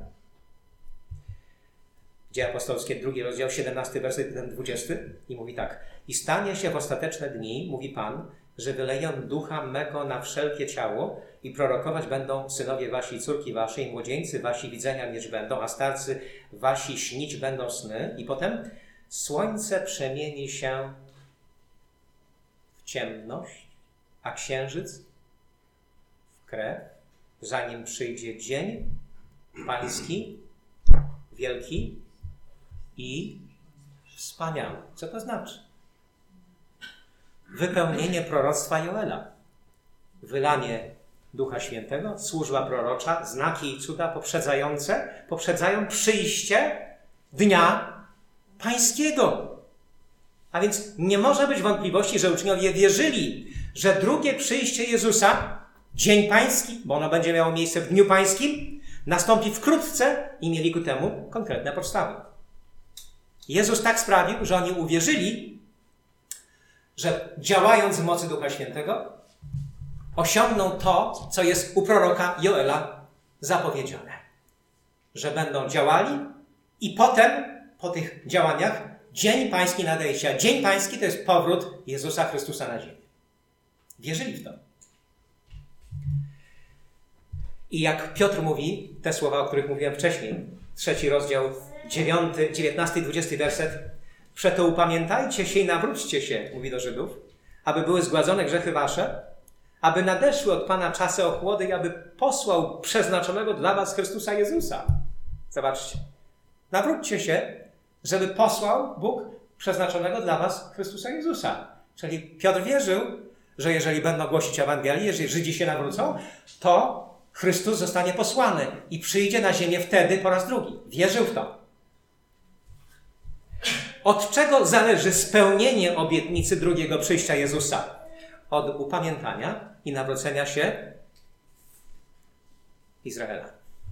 Dzieje apostolskie, 2 rozdział, 17 werset 20 i mówi tak: i stanie się w ostateczne dni, mówi Pan, że wyleję ducha mego na wszelkie ciało i prorokować będą synowie wasi, córki wasze i młodzieńcy wasi widzenia mieć będą, a starcy wasi śnić będą sny. I potem słońce przemieni się w ciemność, a księżyc w krew, zanim przyjdzie dzień pański, wielki i wspaniały. Co to znaczy? Wypełnienie proroctwa Joela. Wylanie Ducha Świętego, służba prorocza, znaki i cuda poprzedzają przyjście Dnia Pańskiego. A więc nie może być wątpliwości, że uczniowie wierzyli, że drugie przyjście Jezusa, Dzień Pański, bo ono będzie miało miejsce w Dniu Pańskim, nastąpi wkrótce i mieli ku temu konkretne podstawy. Jezus tak sprawił, że oni uwierzyli, że działając w mocy Ducha Świętego osiągną to, co jest u proroka Joela zapowiedziane. Że będą działali i potem, po tych działaniach, Dzień Pański nadejdzie. A Dzień Pański to jest powrót Jezusa Chrystusa na ziemię. Wierzyli w to. I jak Piotr mówi, te słowa, o których mówiłem wcześniej, 3 rozdział, 9, 19 i 20 werset: przeto upamiętajcie się i nawróćcie się, mówi do Żydów, aby były zgładzone grzechy wasze, aby nadeszły od Pana czasy ochłody i aby posłał przeznaczonego dla was Chrystusa Jezusa. Zobaczcie. Nawróćcie się, żeby posłał Bóg przeznaczonego dla was Chrystusa Jezusa. Czyli Piotr wierzył, że jeżeli będą głosić Ewangelię, jeżeli Żydzi się nawrócą, to Chrystus zostanie posłany i przyjdzie na ziemię wtedy po raz drugi. Wierzył w to. Od czego zależy spełnienie obietnicy drugiego przyjścia Jezusa? Od upamiętania i nawrócenia się Izraela.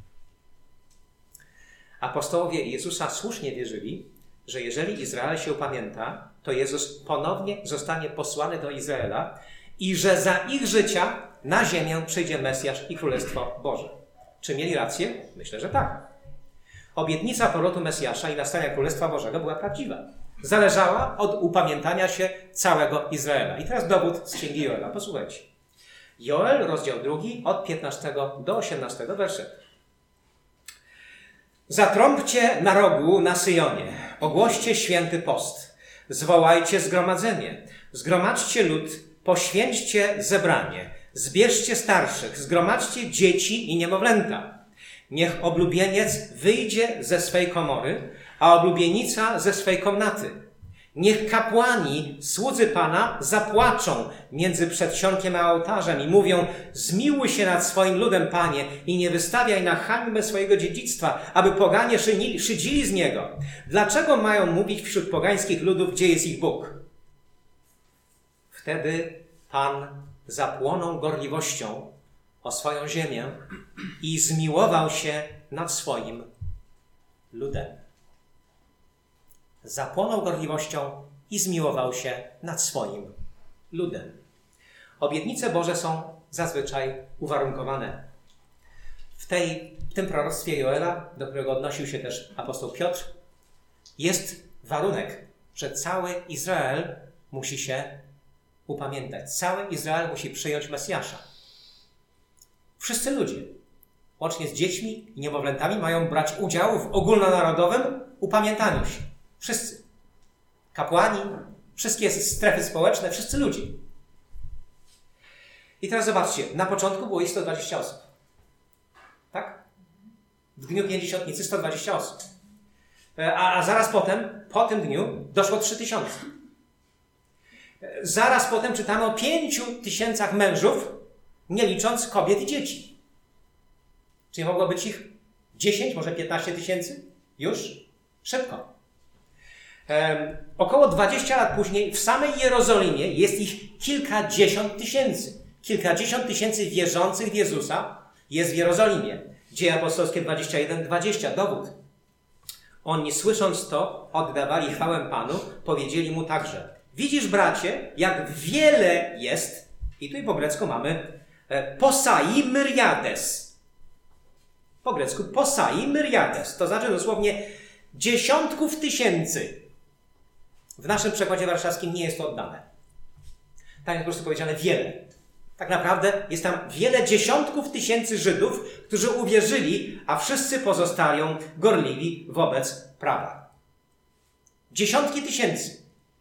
Apostołowie Jezusa słusznie wierzyli, że jeżeli Izrael się upamięta, to Jezus ponownie zostanie posłany do Izraela i że za ich życia na ziemię przyjdzie Mesjasz i Królestwo Boże. Czy mieli rację? Myślę, że tak. Obietnica powrotu Mesjasza i nastania Królestwa Bożego była prawdziwa. Zależała od upamiętania się całego Izraela. I teraz dowód z Księgi Joela. Posłuchajcie. Joel, rozdział 2, od 15 do 18 wersetu. Zatrąbcie na rogu na Syjonie, ogłoście święty post, zwołajcie zgromadzenie, zgromadźcie lud, poświęćcie zebranie, zbierzcie starszych, zgromadźcie dzieci i niemowlęta. Niech oblubieniec wyjdzie ze swej komory, a oblubienica ze swej komnaty. Niech kapłani, słudzy Pana, zapłaczą między przedsionkiem a ołtarzem i mówią: zmiłuj się nad swoim ludem, Panie, i nie wystawiaj na hańbę swojego dziedzictwa, aby poganie szydzili z niego. Dlaczego mają mówić wśród pogańskich ludów, gdzie jest ich Bóg? Wtedy Pan zapłonął gorliwością o swoją ziemię i zmiłował się nad swoim ludem. Zapłonął gorliwością i zmiłował się nad swoim ludem. Obietnice Boże są zazwyczaj uwarunkowane. W tym proroctwie Joela, do którego odnosił się też apostoł Piotr, jest warunek, że cały Izrael musi się upamiętać. Cały Izrael musi przyjąć Mesjasza. Wszyscy ludzie, łącznie z dziećmi i niemowlętami, mają brać udział w ogólnonarodowym upamiętaniu się. Wszyscy. Kapłani, wszystkie strefy społeczne, wszyscy ludzie. I teraz zobaczcie, na początku było ich 120 osób. Tak? W dniu Pięćdziesiątnicy 120 osób. A zaraz potem, po tym dniu, doszło 3000. Zaraz potem czytamy o 5000 mężów, nie licząc kobiet i dzieci. Czyli mogło być ich 10, może 15 tysięcy? Już? Szybko. Około 20 lat później w samej Jerozolimie jest ich kilkadziesiąt tysięcy. Kilkadziesiąt tysięcy wierzących w Jezusa jest w Jerozolimie. Dzieje apostolskie 21:20, dowód. Oni, słysząc to, oddawali chwałę Panu, powiedzieli mu także: widzisz, bracie, jak wiele jest, i tutaj po grecku mamy posai myriades. Po grecku posai myriades, to znaczy dosłownie dziesiątków tysięcy. W naszym przekładzie warszawskim nie jest to oddane. Tak jak po prostu powiedziane wiele. Tak naprawdę jest tam wiele dziesiątków tysięcy Żydów, którzy uwierzyli, a wszyscy pozostają gorliwi wobec prawa. Dziesiątki tysięcy.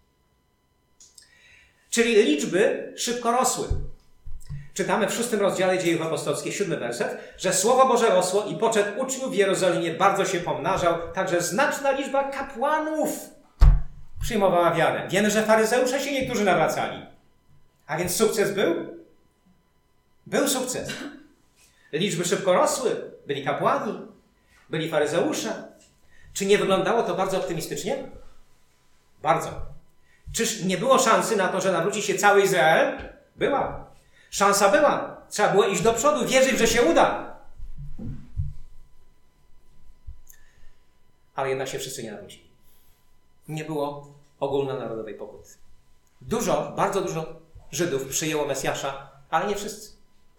Czyli liczby szybko rosły. Czytamy w 6 rozdziale Dziejów Apostolskich, 7 werset, że Słowo Boże rosło i poczet uczniów w Jerozolimie bardzo się pomnażał, także znaczna liczba kapłanów przyjmowała wiarę. Wiemy, że faryzeusze się niektórzy nawracali. A więc sukces był? Był sukces. Liczby szybko rosły. Byli kapłani, byli faryzeusze. Czy nie wyglądało to bardzo optymistycznie? Bardzo. Czyż nie było szansy na to, że nawróci się cały Izrael? Była. Szansa była. Trzeba było iść do przodu, wierzyć, że się uda. Ale jednak się wszyscy nie nawrócili. Nie było ogólnonarodowej pokuty. Bardzo dużo Żydów przyjęło Mesjasza, ale nie wszyscy.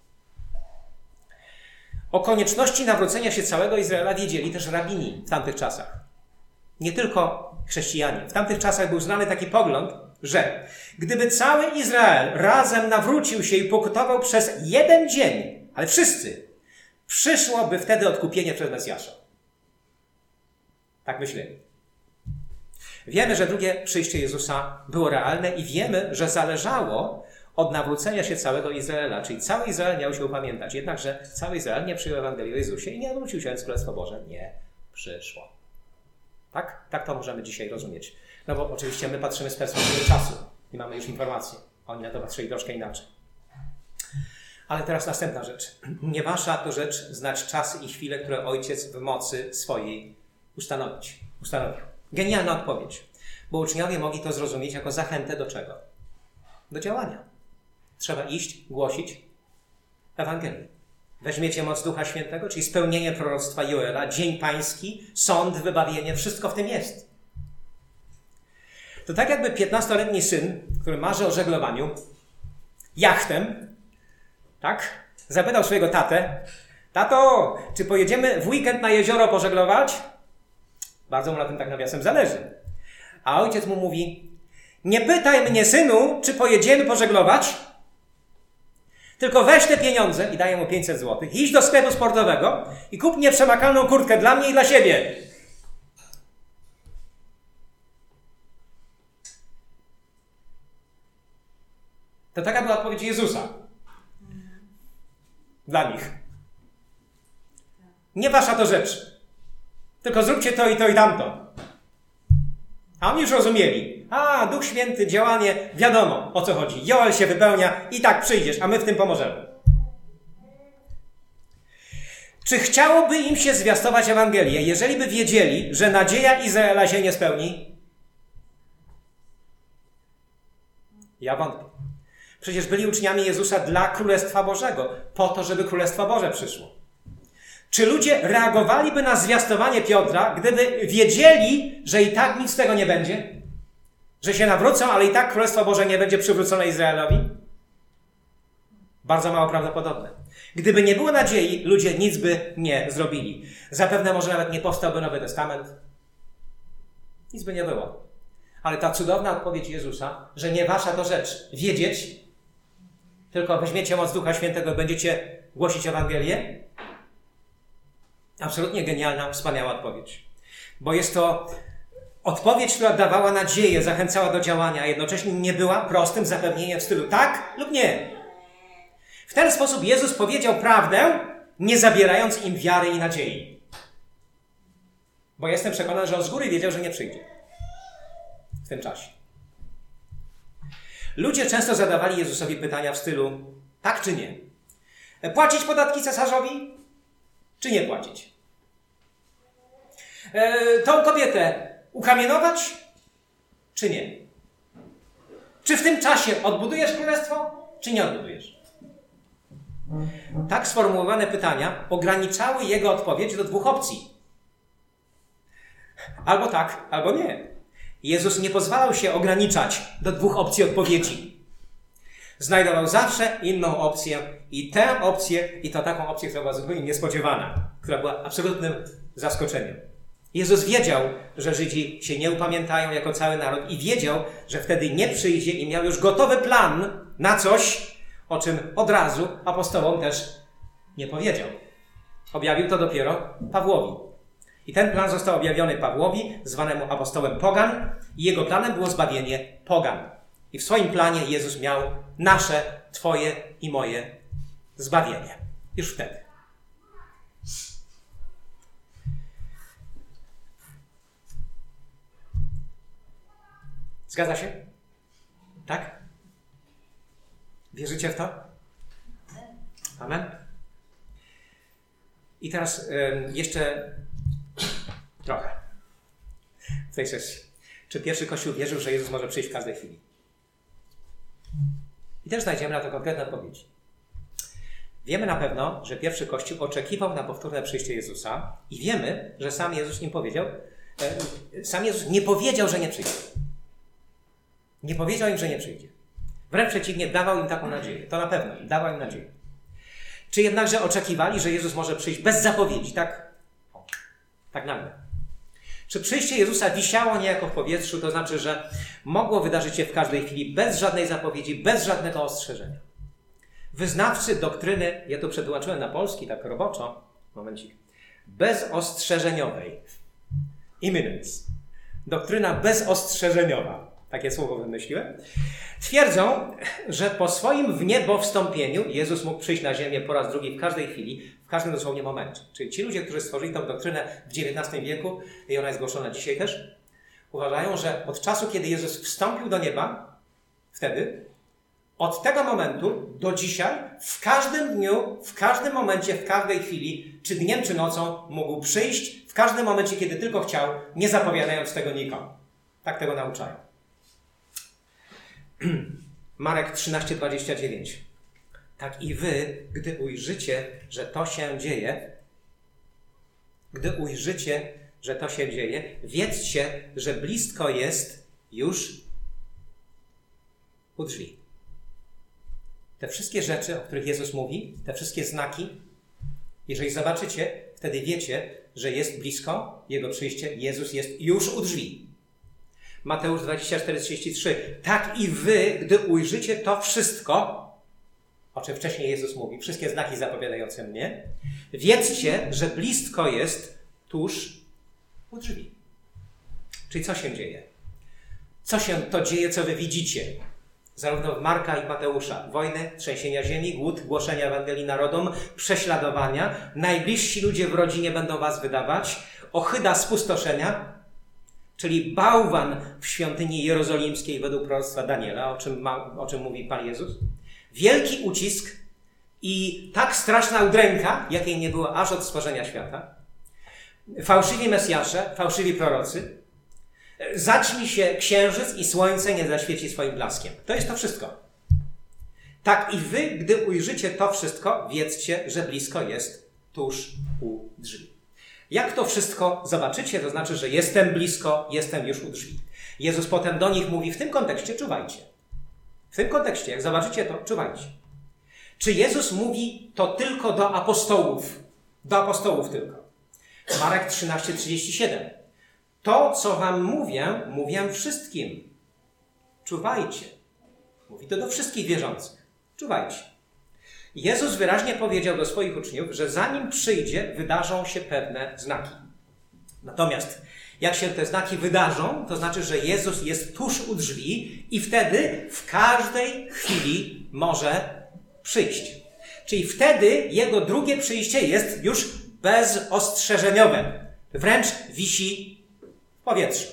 O konieczności nawrócenia się całego Izraela wiedzieli też rabini w tamtych czasach. Nie tylko chrześcijanie. W tamtych czasach był znany taki pogląd, że gdyby cały Izrael razem nawrócił się i pokutował przez jeden dzień, ale wszyscy, przyszłoby wtedy odkupienie przez Mesjasza. Tak myśleli. Wiemy, że drugie przyjście Jezusa było realne i wiemy, że zależało od nawrócenia się całego Izraela, czyli cały Izrael miał się upamiętać. Jednakże cały Izrael nie przyjął Ewangelii o Jezusie i nie nawrócił się, więc Królestwo Boże nie przyszło. Tak? Tak to możemy dzisiaj rozumieć. No bo oczywiście my patrzymy z perspektywy czasu i mamy już informacje. Oni na to patrzyli troszkę inaczej. Ale teraz następna rzecz. Nie wasza to rzecz znać czasy i chwile, które Ojciec w mocy swojej ustanowił. Genialna odpowiedź. Bo uczniowie mogli to zrozumieć jako zachętę do czego? Do działania. Trzeba iść, głosić Ewangelię. Weźmiecie moc Ducha Świętego, czyli spełnienie proroctwa Joela, dzień pański, sąd, wybawienie, wszystko w tym jest. To tak jakby 15-letni syn, który marzy o żeglowaniu jachtem, tak? Zapytał swojego tatę: tato, czy pojedziemy w weekend na jezioro pożeglować? Bardzo mu na tym tak nawiasem zależy. A ojciec mu mówi: nie pytaj mnie, synu, czy pojedziemy pożeglować, tylko weź te pieniądze, i daję mu 500 zł, idź do sklepu sportowego i kup nieprzemakalną kurtkę dla mnie i dla siebie. To taka była odpowiedź Jezusa dla nich. Nie wasza to rzecz, tylko zróbcie to i tamto. A oni już rozumieli. Duch Święty, działanie, wiadomo o co chodzi. Joel się wypełnia i tak przyjdziesz, a my w tym pomożemy. Czy chciałoby im się zwiastować Ewangelię, jeżeli by wiedzieli, że nadzieja Izraela się nie spełni? Ja wątpię. Przecież byli uczniami Jezusa dla Królestwa Bożego, po to, żeby Królestwo Boże przyszło. Czy ludzie reagowaliby na zwiastowanie Piotra, gdyby wiedzieli, że i tak nic z tego nie będzie? Że się nawrócą, ale i tak Królestwo Boże nie będzie przywrócone Izraelowi? Bardzo mało prawdopodobne. Gdyby nie było nadziei, ludzie nic by nie zrobili. Zapewne może nawet nie powstałby Nowy Testament. Nic by nie było. Ale ta cudowna odpowiedź Jezusa, że nie wasza to rzecz wiedzieć, tylko weźmiecie moc Ducha Świętego i będziecie głosić Ewangelię. Absolutnie genialna, wspaniała odpowiedź. Bo jest to odpowiedź, która dawała nadzieję, zachęcała do działania, a jednocześnie nie była prostym zapewnieniem w stylu tak lub nie. W ten sposób Jezus powiedział prawdę, nie zabierając im wiary i nadziei. Bo jestem przekonany, że on z góry wiedział, że nie przyjdzie w tym czasie. Ludzie często zadawali Jezusowi pytania w stylu tak czy nie? Płacić podatki cesarzowi, czy nie płacić? Tą kobietę ukamienować, czy nie? Czy w tym czasie odbudujesz królestwo, czy nie odbudujesz? Tak sformułowane pytania ograniczały jego odpowiedź do dwóch opcji. Albo tak, albo nie. Jezus nie pozwalał się ograniczać do dwóch opcji odpowiedzi. Znajdował zawsze inną opcję i tę opcję, i to taką opcję, która była zupełnie niespodziewana, która była absolutnym zaskoczeniem. Jezus wiedział, że Żydzi się nie upamiętają jako cały naród i wiedział, że wtedy nie przyjdzie i miał już gotowy plan na coś, o czym od razu apostołom też nie powiedział. Objawił to dopiero Pawłowi. I ten plan został objawiony Pawłowi, zwanemu apostołem Pogan, i jego planem było zbawienie Pogan. I w swoim planie Jezus miał nasze, twoje i moje zbawienie. Już wtedy. Zgadza się? Tak? Wierzycie w to? Amen? I teraz jeszcze trochę w tej sesji. Czy pierwszy Kościół wierzył, że Jezus może przyjść w każdej chwili? I też znajdziemy na to konkretne odpowiedzi. Wiemy na pewno, że pierwszy Kościół oczekiwał na powtórne przyjście Jezusa i wiemy, że sam Jezus im powiedział, sam Jezus nie powiedział, że nie przyjdzie. Nie powiedział im, że nie przyjdzie. Wręcz przeciwnie, dawał im taką nadzieję. To na pewno, dawał im nadzieję. Czy jednakże oczekiwali, że Jezus może przyjść bez zapowiedzi, tak? Tak nagle. Czy przyjście Jezusa wisiało niejako w powietrzu, to znaczy, że mogło wydarzyć się w każdej chwili bez żadnej zapowiedzi, bez żadnego ostrzeżenia? Wyznawcy doktryny, ja to przetłumaczyłem na polski tak roboczo, momencik, bezostrzeżeniowej. Imminence. Doktryna bezostrzeżeniowa. Takie słowo wymyśliłem. Twierdzą, że po swoim wniebowstąpieniu Jezus mógł przyjść na ziemię po raz drugi w każdej chwili, w każdym dosłownie momencie. Czyli ci ludzie, którzy stworzyli tę doktrynę w XIX wieku, i ona jest głoszona dzisiaj też, uważają, że od czasu, kiedy Jezus wstąpił do nieba, wtedy, od tego momentu do dzisiaj, w każdym dniu, w każdym momencie, w każdej chwili, czy dniem, czy nocą, mógł przyjść w każdym momencie, kiedy tylko chciał, nie zapowiadając tego nikomu. Tak tego nauczają. Marek 13:29. Tak i wy, gdy ujrzycie, że to się dzieje, wiedzcie, że blisko jest już u drzwi. Te wszystkie rzeczy, o których Jezus mówi, te wszystkie znaki, jeżeli zobaczycie, wtedy wiecie, że jest blisko Jego przyjście. Jezus jest już u drzwi. Mateusz 24:33. Tak i wy, gdy ujrzycie to wszystko, o czym wcześniej Jezus mówi, wszystkie znaki zapowiadające mnie, wiedzcie, że blisko jest tuż u drzwi. Czyli co się dzieje? Co się to dzieje, co wy widzicie? Zarówno w Marka i Mateusza. Wojny, trzęsienia ziemi, głód, głoszenia Ewangelii narodom, prześladowania. Najbliżsi ludzie w rodzinie będą was wydawać. Ohyda spustoszenia, czyli bałwan w świątyni jerozolimskiej według proroctwa Daniela, o czym mówi Pan Jezus. Wielki ucisk i tak straszna udręka, jakiej nie było aż od stworzenia świata. Fałszywi Mesjasze, fałszywi prorocy. Zaćmi się księżyc i słońce nie zaświeci swoim blaskiem. To jest to wszystko. Tak i wy, gdy ujrzycie to wszystko, wiedzcie, że blisko jest tuż u drzwi. Jak to wszystko zobaczycie, to znaczy, że jestem blisko, jestem już u drzwi. Jezus potem do nich mówi w tym kontekście, czuwajcie. W tym kontekście, jak zobaczycie to, czuwajcie. Czy Jezus mówi to tylko do apostołów? Do apostołów tylko. Marek 13:37. To, co wam mówię, mówię wszystkim. Czuwajcie. Mówi to do wszystkich wierzących. Czuwajcie. Jezus wyraźnie powiedział do swoich uczniów, że zanim przyjdzie, wydarzą się pewne znaki. Natomiast jak się te znaki wydarzą, to znaczy, że Jezus jest tuż u drzwi i wtedy w każdej chwili może przyjść. Czyli wtedy Jego drugie przyjście jest już bezostrzeżeniowe. Wręcz wisi w powietrzu.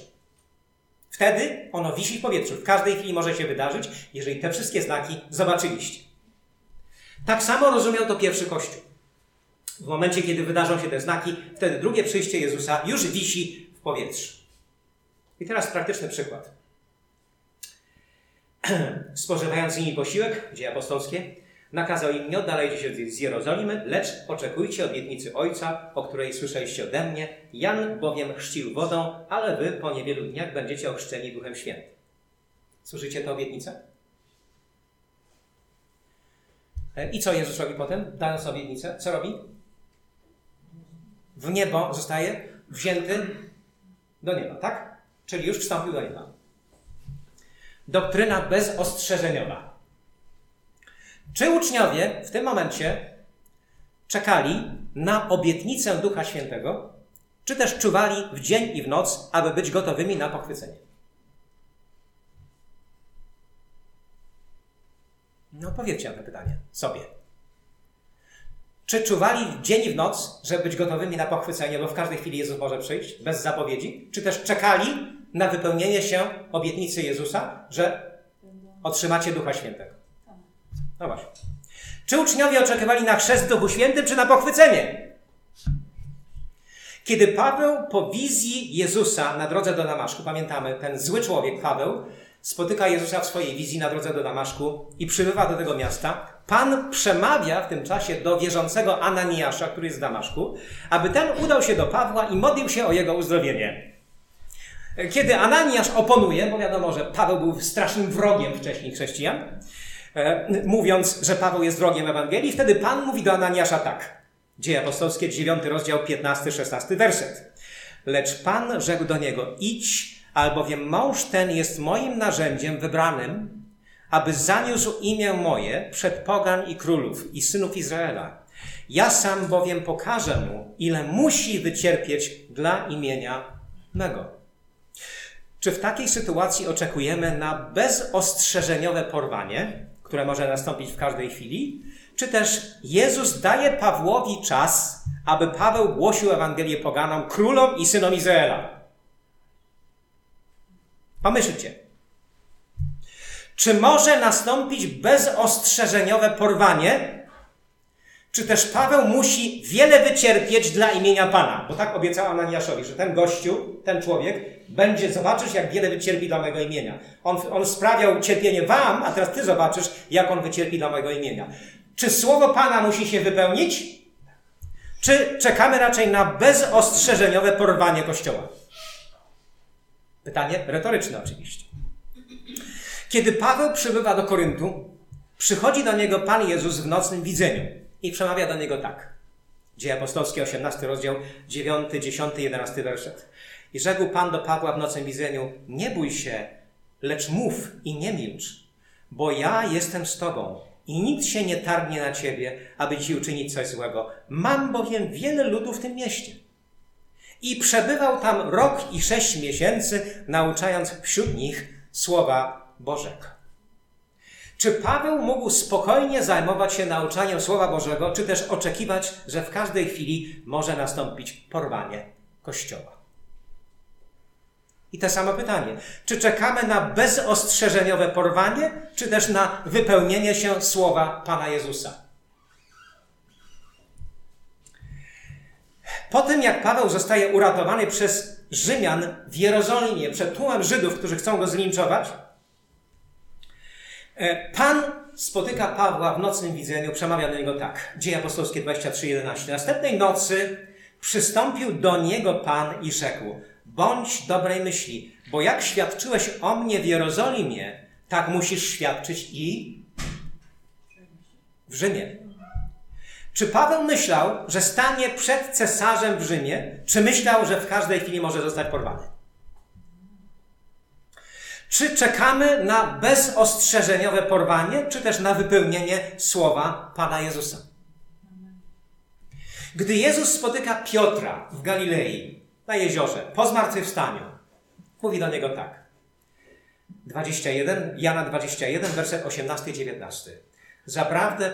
Wtedy ono wisi w powietrzu. W każdej chwili może się wydarzyć, jeżeli te wszystkie znaki zobaczyliście. Tak samo rozumiał to pierwszy Kościół. W momencie, kiedy wydarzą się te znaki, wtedy drugie przyjście Jezusa już wisi w powietrzu. I teraz praktyczny przykład. Spożywając z nimi posiłek, Dzieje apostolskie, nakazał im: nie oddalajcie się z Jerozolimy, lecz oczekujcie obietnicy Ojca, o której słyszeliście ode mnie. Jan bowiem chrzcił wodą, ale wy po niewielu dniach będziecie ochrzczeni Duchem Świętym. Słyszycie tę obietnicę? I co Jezus robi potem, dając obietnicę? Co robi? W niebo zostaje wzięty do nieba, tak? Czyli już wstąpił do nieba. Doktryna bezostrzeżeniowa. Czy uczniowie w tym momencie czekali na obietnicę Ducha Świętego, czy też czuwali w dzień i w noc, aby być gotowymi na pochwycenie? No odpowiedzcie na to pytanie sobie. Czy czuwali w dzień i w noc, żeby być gotowymi na pochwycenie, bo w każdej chwili Jezus może przyjść, bez zapowiedzi? Czy też czekali na wypełnienie się obietnicy Jezusa, że otrzymacie Ducha Świętego? No właśnie. Czy uczniowie oczekiwali na chrzest w Duchu Świętym, czy na pochwycenie? Kiedy Paweł po wizji Jezusa na drodze do Damaszku, pamiętamy, ten zły człowiek Paweł spotyka Jezusa w swojej wizji na drodze do Damaszku i przybywa do tego miasta, Pan przemawia w tym czasie do wierzącego Ananiasza, który jest w Damaszku, aby ten udał się do Pawła i modlił się o jego uzdrowienie. Kiedy Ananiasz oponuje, bo wiadomo, że Paweł był strasznym wrogiem wcześniej chrześcijan, mówiąc, że Paweł jest wrogiem Ewangelii, wtedy Pan mówi do Ananiasza tak. Dzieje apostolskie, 9 rozdział, 15-16 werset. Lecz Pan rzekł do niego: idź, albowiem mąż ten jest moim narzędziem wybranym, aby zaniósł imię moje przed pogan i królów i synów Izraela. Ja sam bowiem pokażę mu, ile musi wycierpieć dla imienia mego. Czy w takiej sytuacji oczekujemy na bezostrzeżeniowe porwanie, które może nastąpić w każdej chwili? Czy też Jezus daje Pawłowi czas, aby Paweł głosił Ewangelię poganom, królom i synom Izraela? Pomyślcie. Czy może nastąpić bezostrzeżeniowe porwanie? Czy też Paweł musi wiele wycierpieć dla imienia Pana? Bo tak obiecał Ananiaszowi, że ten gościu, ten człowiek będzie, zobaczysz, jak wiele wycierpi dla mojego imienia. On sprawiał cierpienie wam, a teraz ty zobaczysz, jak on wycierpi dla mojego imienia. Czy słowo Pana musi się wypełnić? Czy czekamy raczej na bezostrzeżeniowe porwanie Kościoła? Pytanie retoryczne oczywiście. Kiedy Paweł przybywa do Koryntu, przychodzi do niego Pan Jezus w nocnym widzeniu i przemawia do niego tak. Dzieje apostolskie, 18 rozdział, 9, 10, 11 werset. I rzekł Pan do Pawła w nocnym widzeniu: nie bój się, lecz mów i nie milcz, bo ja jestem z tobą i nikt się nie targnie na ciebie, aby ci uczynić coś złego. Mam bowiem wiele ludu w tym mieście. I przebywał tam rok i 6 miesięcy, nauczając wśród nich słowa Bożego. Czy Paweł mógł spokojnie zajmować się nauczaniem Słowa Bożego, czy też oczekiwać, że w każdej chwili może nastąpić porwanie Kościoła? I to samo pytanie. Czy czekamy na bezostrzeżeniowe porwanie, czy też na wypełnienie się słowa Pana Jezusa? Po tym, jak Paweł zostaje uratowany przez Rzymian w Jerozolimie przed tłumem Żydów, którzy chcą go zlinczować, Pan spotyka Pawła w nocnym widzeniu, przemawia do niego tak. Dzieje apostolskie 23:11. Następnej nocy przystąpił do niego Pan i rzekł: bądź dobrej myśli, bo jak świadczyłeś o mnie w Jerozolimie, tak musisz świadczyć i w Rzymie. Czy Paweł myślał, że stanie przed cesarzem w Rzymie, czy myślał, że w każdej chwili może zostać porwany? Czy czekamy na bezostrzeżeniowe porwanie, czy też na wypełnienie słowa Pana Jezusa? Gdy Jezus spotyka Piotra w Galilei, na jeziorze, po zmartwychwstaniu, mówi do niego tak. Jana 21, werset 18-19. Zaprawdę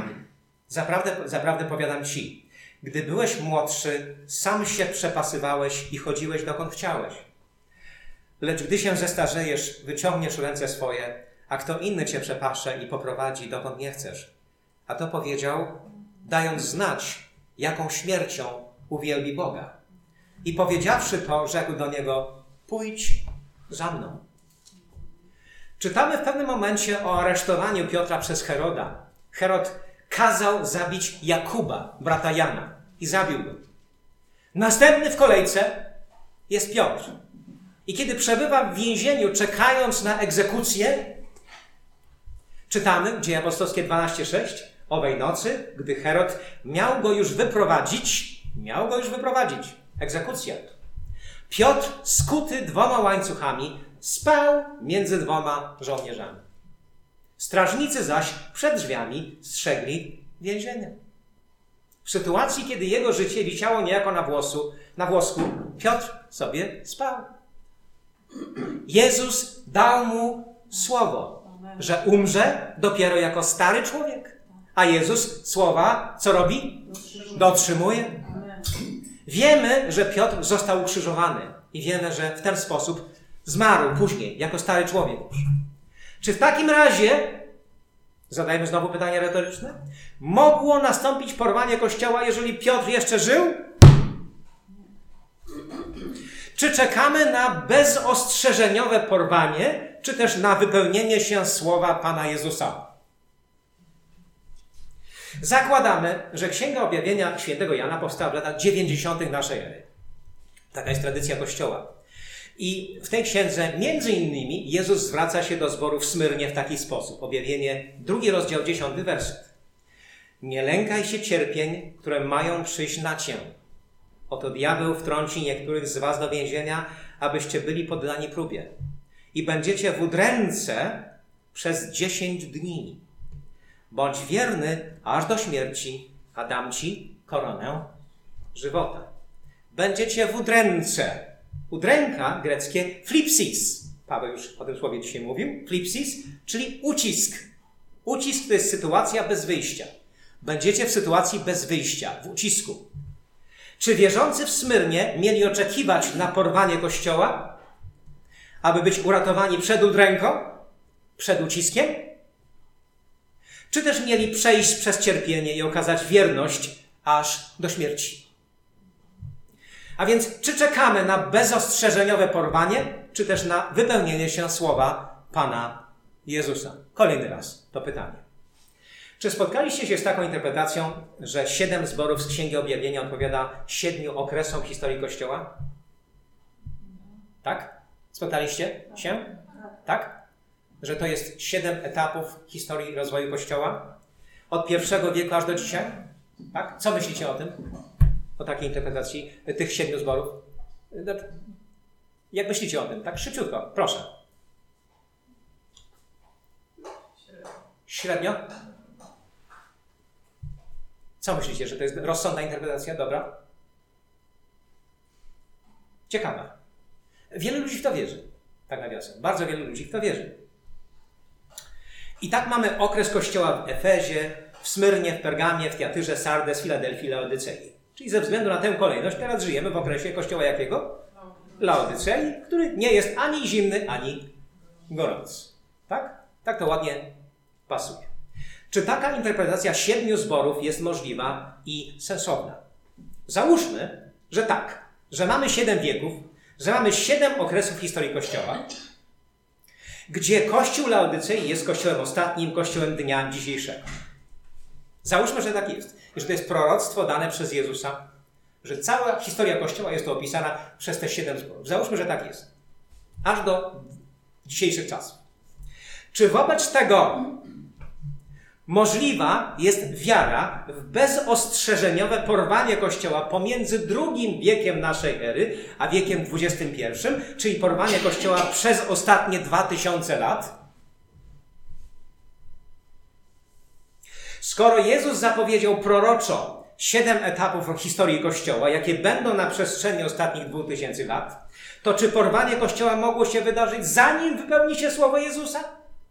powiadam ci, gdy byłeś młodszy, sam się przepasywałeś i chodziłeś dokąd chciałeś. Lecz gdy się zestarzejesz, wyciągniesz ręce swoje, a kto inny cię przepasze i poprowadzi dokąd nie chcesz. A to powiedział, dając znać, jaką śmiercią uwielbi Boga. I powiedziawszy to, rzekł do niego: pójdź za mną. Czytamy w pewnym momencie o aresztowaniu Piotra przez Heroda. Herod kazał zabić Jakuba, brata Jana, i zabił go. Następny w kolejce jest Piotr. I kiedy przebywa w więzieniu, czekając na egzekucję, czytamy, Dzieje apostolskie 12:6, owej nocy, gdy Herod miał go już wyprowadzić, egzekucja. Piotr, skuty 2 łańcuchami, spał między 2 żołnierzami. Strażnicy zaś przed drzwiami strzegli więzienia. W sytuacji, kiedy jego życie wisiało niejako na włosku, Piotr sobie spał. Jezus dał mu słowo, że umrze dopiero jako stary człowiek. A Jezus słowa co robi? Dotrzymuje. Wiemy, że Piotr został ukrzyżowany i wiemy, że w ten sposób zmarł później, jako stary człowiek. Czy w takim razie, zadajmy znowu pytanie retoryczne, mogło nastąpić porwanie Kościoła, jeżeli Piotr jeszcze żył? Czy czekamy na bezostrzeżeniowe porwanie, czy też na wypełnienie się słowa Pana Jezusa? Zakładamy, że Księga Objawienia świętego Jana powstała w latach 90. naszej ery. Taka jest tradycja Kościoła. I w tej księdze między innymi Jezus zwraca się do zboru w Smyrnie w taki sposób. Objawienie 2 rozdział 10 werset. Nie lękaj się cierpień, które mają przyjść na cię. Oto diabeł wtrąci niektórych z was do więzienia, abyście byli poddani próbie. I będziecie w udręce przez 10 dni. Bądź wierny aż do śmierci, a dam ci koronę żywota. Będziecie w udręce. Udręka, greckie flipsis. Paweł już o tym słowie dzisiaj mówił. Flipsis, czyli ucisk. Ucisk to jest sytuacja bez wyjścia. Będziecie w sytuacji bez wyjścia, w ucisku. Czy wierzący w Smyrnie mieli oczekiwać na porwanie Kościoła, aby być uratowani przed udręką, przed uciskiem? czy też mieli przejść przez cierpienie i okazać wierność aż do śmierci. A więc czy czekamy na bezostrzeżeniowe porwanie, czy też na wypełnienie się słowa Pana Jezusa? Kolejny raz to pytanie. Czy spotkaliście się z taką interpretacją, że 7 zborów z Księgi Objawienia odpowiada 7 okresom historii Kościoła? Tak? Spotkaliście się? Tak? Że to jest 7 etapów historii rozwoju Kościoła? Od I wieku aż do dzisiaj? Tak? Co myślicie o tym? O takiej interpretacji tych 7 zborów? Jak myślicie o tym? Tak szybciutko, proszę. Średnio? Co myślicie, że to jest rozsądna interpretacja? Dobra? Ciekawe. Wielu ludzi w to wierzy. Tak nawiasem. Bardzo wielu ludzi w to wierzy. I tak mamy okres Kościoła w Efezie, w Smyrnie, w Pergamie, w Tiatyrze, Sardes, Filadelfii, Laodycei. Czyli ze względu na tę kolejność teraz żyjemy w okresie Kościoła jakiego? Laodycei, który nie jest ani zimny, ani gorący. Tak? Tak to ładnie pasuje. Czy taka interpretacja 7 zborów jest możliwa i sensowna? Załóżmy, że tak, że mamy 7 wieków, że mamy 7 okresów historii Kościoła, gdzie Kościół Laodycei jest Kościołem ostatnim, Kościołem dnia dzisiejszego. Załóżmy, że tak jest. I że to jest proroctwo dane przez Jezusa, że cała historia Kościoła jest tu opisana przez te 7 zborów. Załóżmy, że tak jest. Aż do dzisiejszych czasów. Czy wobec tego możliwa jest wiara w bezostrzeżeniowe porwanie Kościoła pomiędzy II wiekiem naszej ery, a wiekiem XXI, czyli porwanie Kościoła przez ostatnie 2000 lat? Skoro Jezus zapowiedział proroczo 7 etapów historii Kościoła, jakie będą na przestrzeni ostatnich 2000 lat, to czy porwanie Kościoła mogło się wydarzyć, zanim wypełni się słowo Jezusa?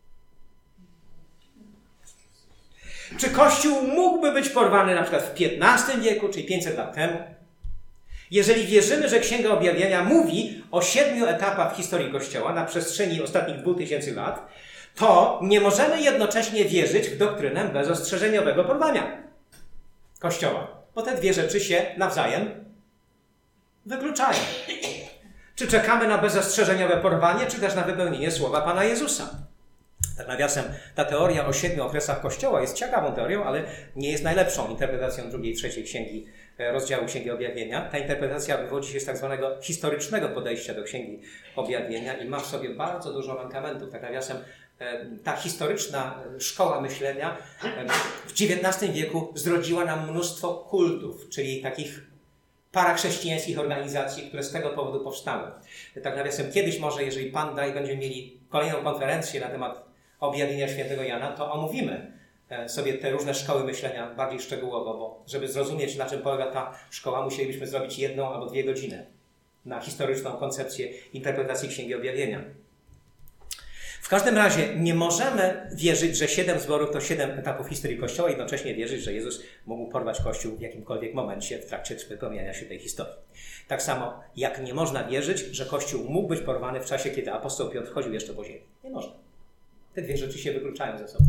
Czy Kościół mógłby być porwany na przykład w XV wieku, czyli 500 lat temu? Jeżeli wierzymy, że Księga Objawienia mówi o 7 etapach w historii Kościoła na przestrzeni ostatnich 2000 lat, to nie możemy jednocześnie wierzyć w doktrynę bezostrzeżeniowego porwania Kościoła, bo te dwie rzeczy się nawzajem wykluczają. Czy czekamy na bezostrzeżeniowe porwanie, czy też na wypełnienie słowa Pana Jezusa? Tak nawiasem, ta teoria o 7 okresach Kościoła jest ciekawą teorią, ale nie jest najlepszą interpretacją drugiej i trzeciej rozdziału Księgi Objawienia. Ta interpretacja wywodzi się z tak zwanego historycznego podejścia do Księgi Objawienia i ma w sobie bardzo dużo mankamentów. Tak nawiasem, ta historyczna szkoła myślenia w XIX wieku zrodziła nam mnóstwo kultów, czyli takich parachrześcijańskich organizacji, które z tego powodu powstały. Tak nawiasem, kiedyś może, jeżeli Pan da i będziemy mieli kolejną konferencję na temat objawienia świętego Jana, to omówimy sobie te różne szkoły myślenia bardziej szczegółowo, bo żeby zrozumieć, na czym polega ta szkoła, musielibyśmy zrobić 1 albo 2 godziny na historyczną koncepcję interpretacji Księgi Objawienia. W każdym razie nie możemy wierzyć, że 7 zborów to 7 etapów historii Kościoła i jednocześnie wierzyć, że Jezus mógł porwać Kościół w jakimkolwiek momencie w trakcie wypełniania się tej historii. Tak samo jak nie można wierzyć, że Kościół mógł być porwany w czasie, kiedy apostoł Piotr chodził jeszcze po ziemi. Nie można. Te dwie rzeczy się wykluczają ze sobą.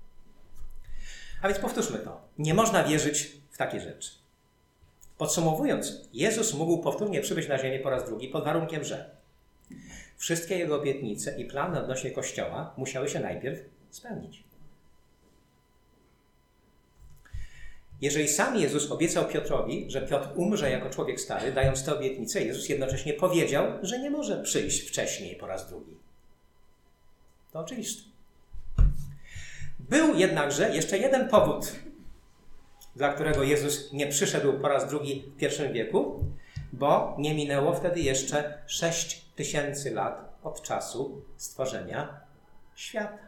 A więc powtórzmy to. Nie można wierzyć w takie rzeczy. Podsumowując, Jezus mógł powtórnie przybyć na ziemię po raz drugi pod warunkiem, że wszystkie jego obietnice i plany odnośnie Kościoła musiały się najpierw spełnić. Jeżeli sam Jezus obiecał Piotrowi, że Piotr umrze jako człowiek stary, dając tę obietnicę, Jezus jednocześnie powiedział, że nie może przyjść wcześniej po raz drugi. To oczywiste. Był jednakże jeszcze jeden powód, dla którego Jezus nie przyszedł po raz drugi w I wieku, bo nie minęło wtedy jeszcze 6000 lat od czasu stworzenia świata.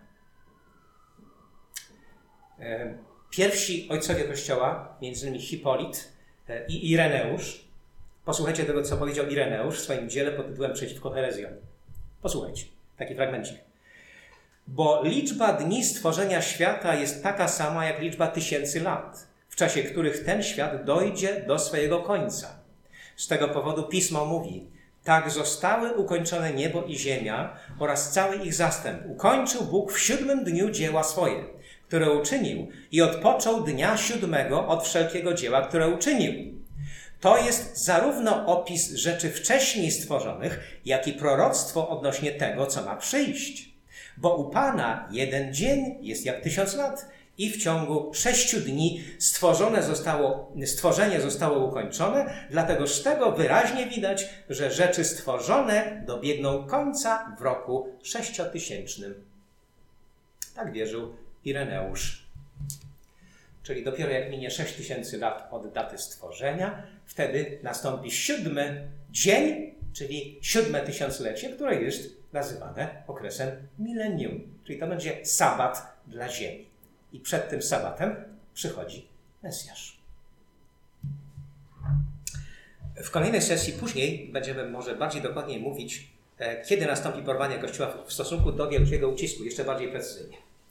Pierwsi ojcowie Kościoła, między innymi Hipolit i Ireneusz, posłuchajcie tego, co powiedział Ireneusz w swoim dziele pod tytułem Przeciwko herezjom. Posłuchajcie, taki fragmencik. Bo liczba dni stworzenia świata jest taka sama jak liczba 1000 lat, w czasie których ten świat dojdzie do swojego końca. Z tego powodu Pismo mówi, tak zostały ukończone niebo i ziemia oraz cały ich zastęp. Ukończył Bóg w 7 dniu dzieła swoje, które uczynił i odpoczął dnia 7 od wszelkiego dzieła, które uczynił. To jest zarówno opis rzeczy wcześniej stworzonych, jak i proroctwo odnośnie tego, co ma przyjść. Bo u Pana 1 dzień jest jak 1000 lat i w ciągu 6 dni stworzenie zostało ukończone, dlatego z tego wyraźnie widać, że rzeczy stworzone dobiegną końca w roku 6000. Tak wierzył Ireneusz. Czyli dopiero jak minie 6000 lat od daty stworzenia, wtedy nastąpi 7 dzień, czyli 7 tysiąclecie, które jest nazywane okresem milenium. Czyli to będzie sabat dla Ziemi. I przed tym sabatem przychodzi Mesjasz. W kolejnej sesji później będziemy może bardziej dokładnie mówić, kiedy nastąpi porwanie Kościoła w stosunku do wielkiego ucisku, jeszcze bardziej precyzyjnie.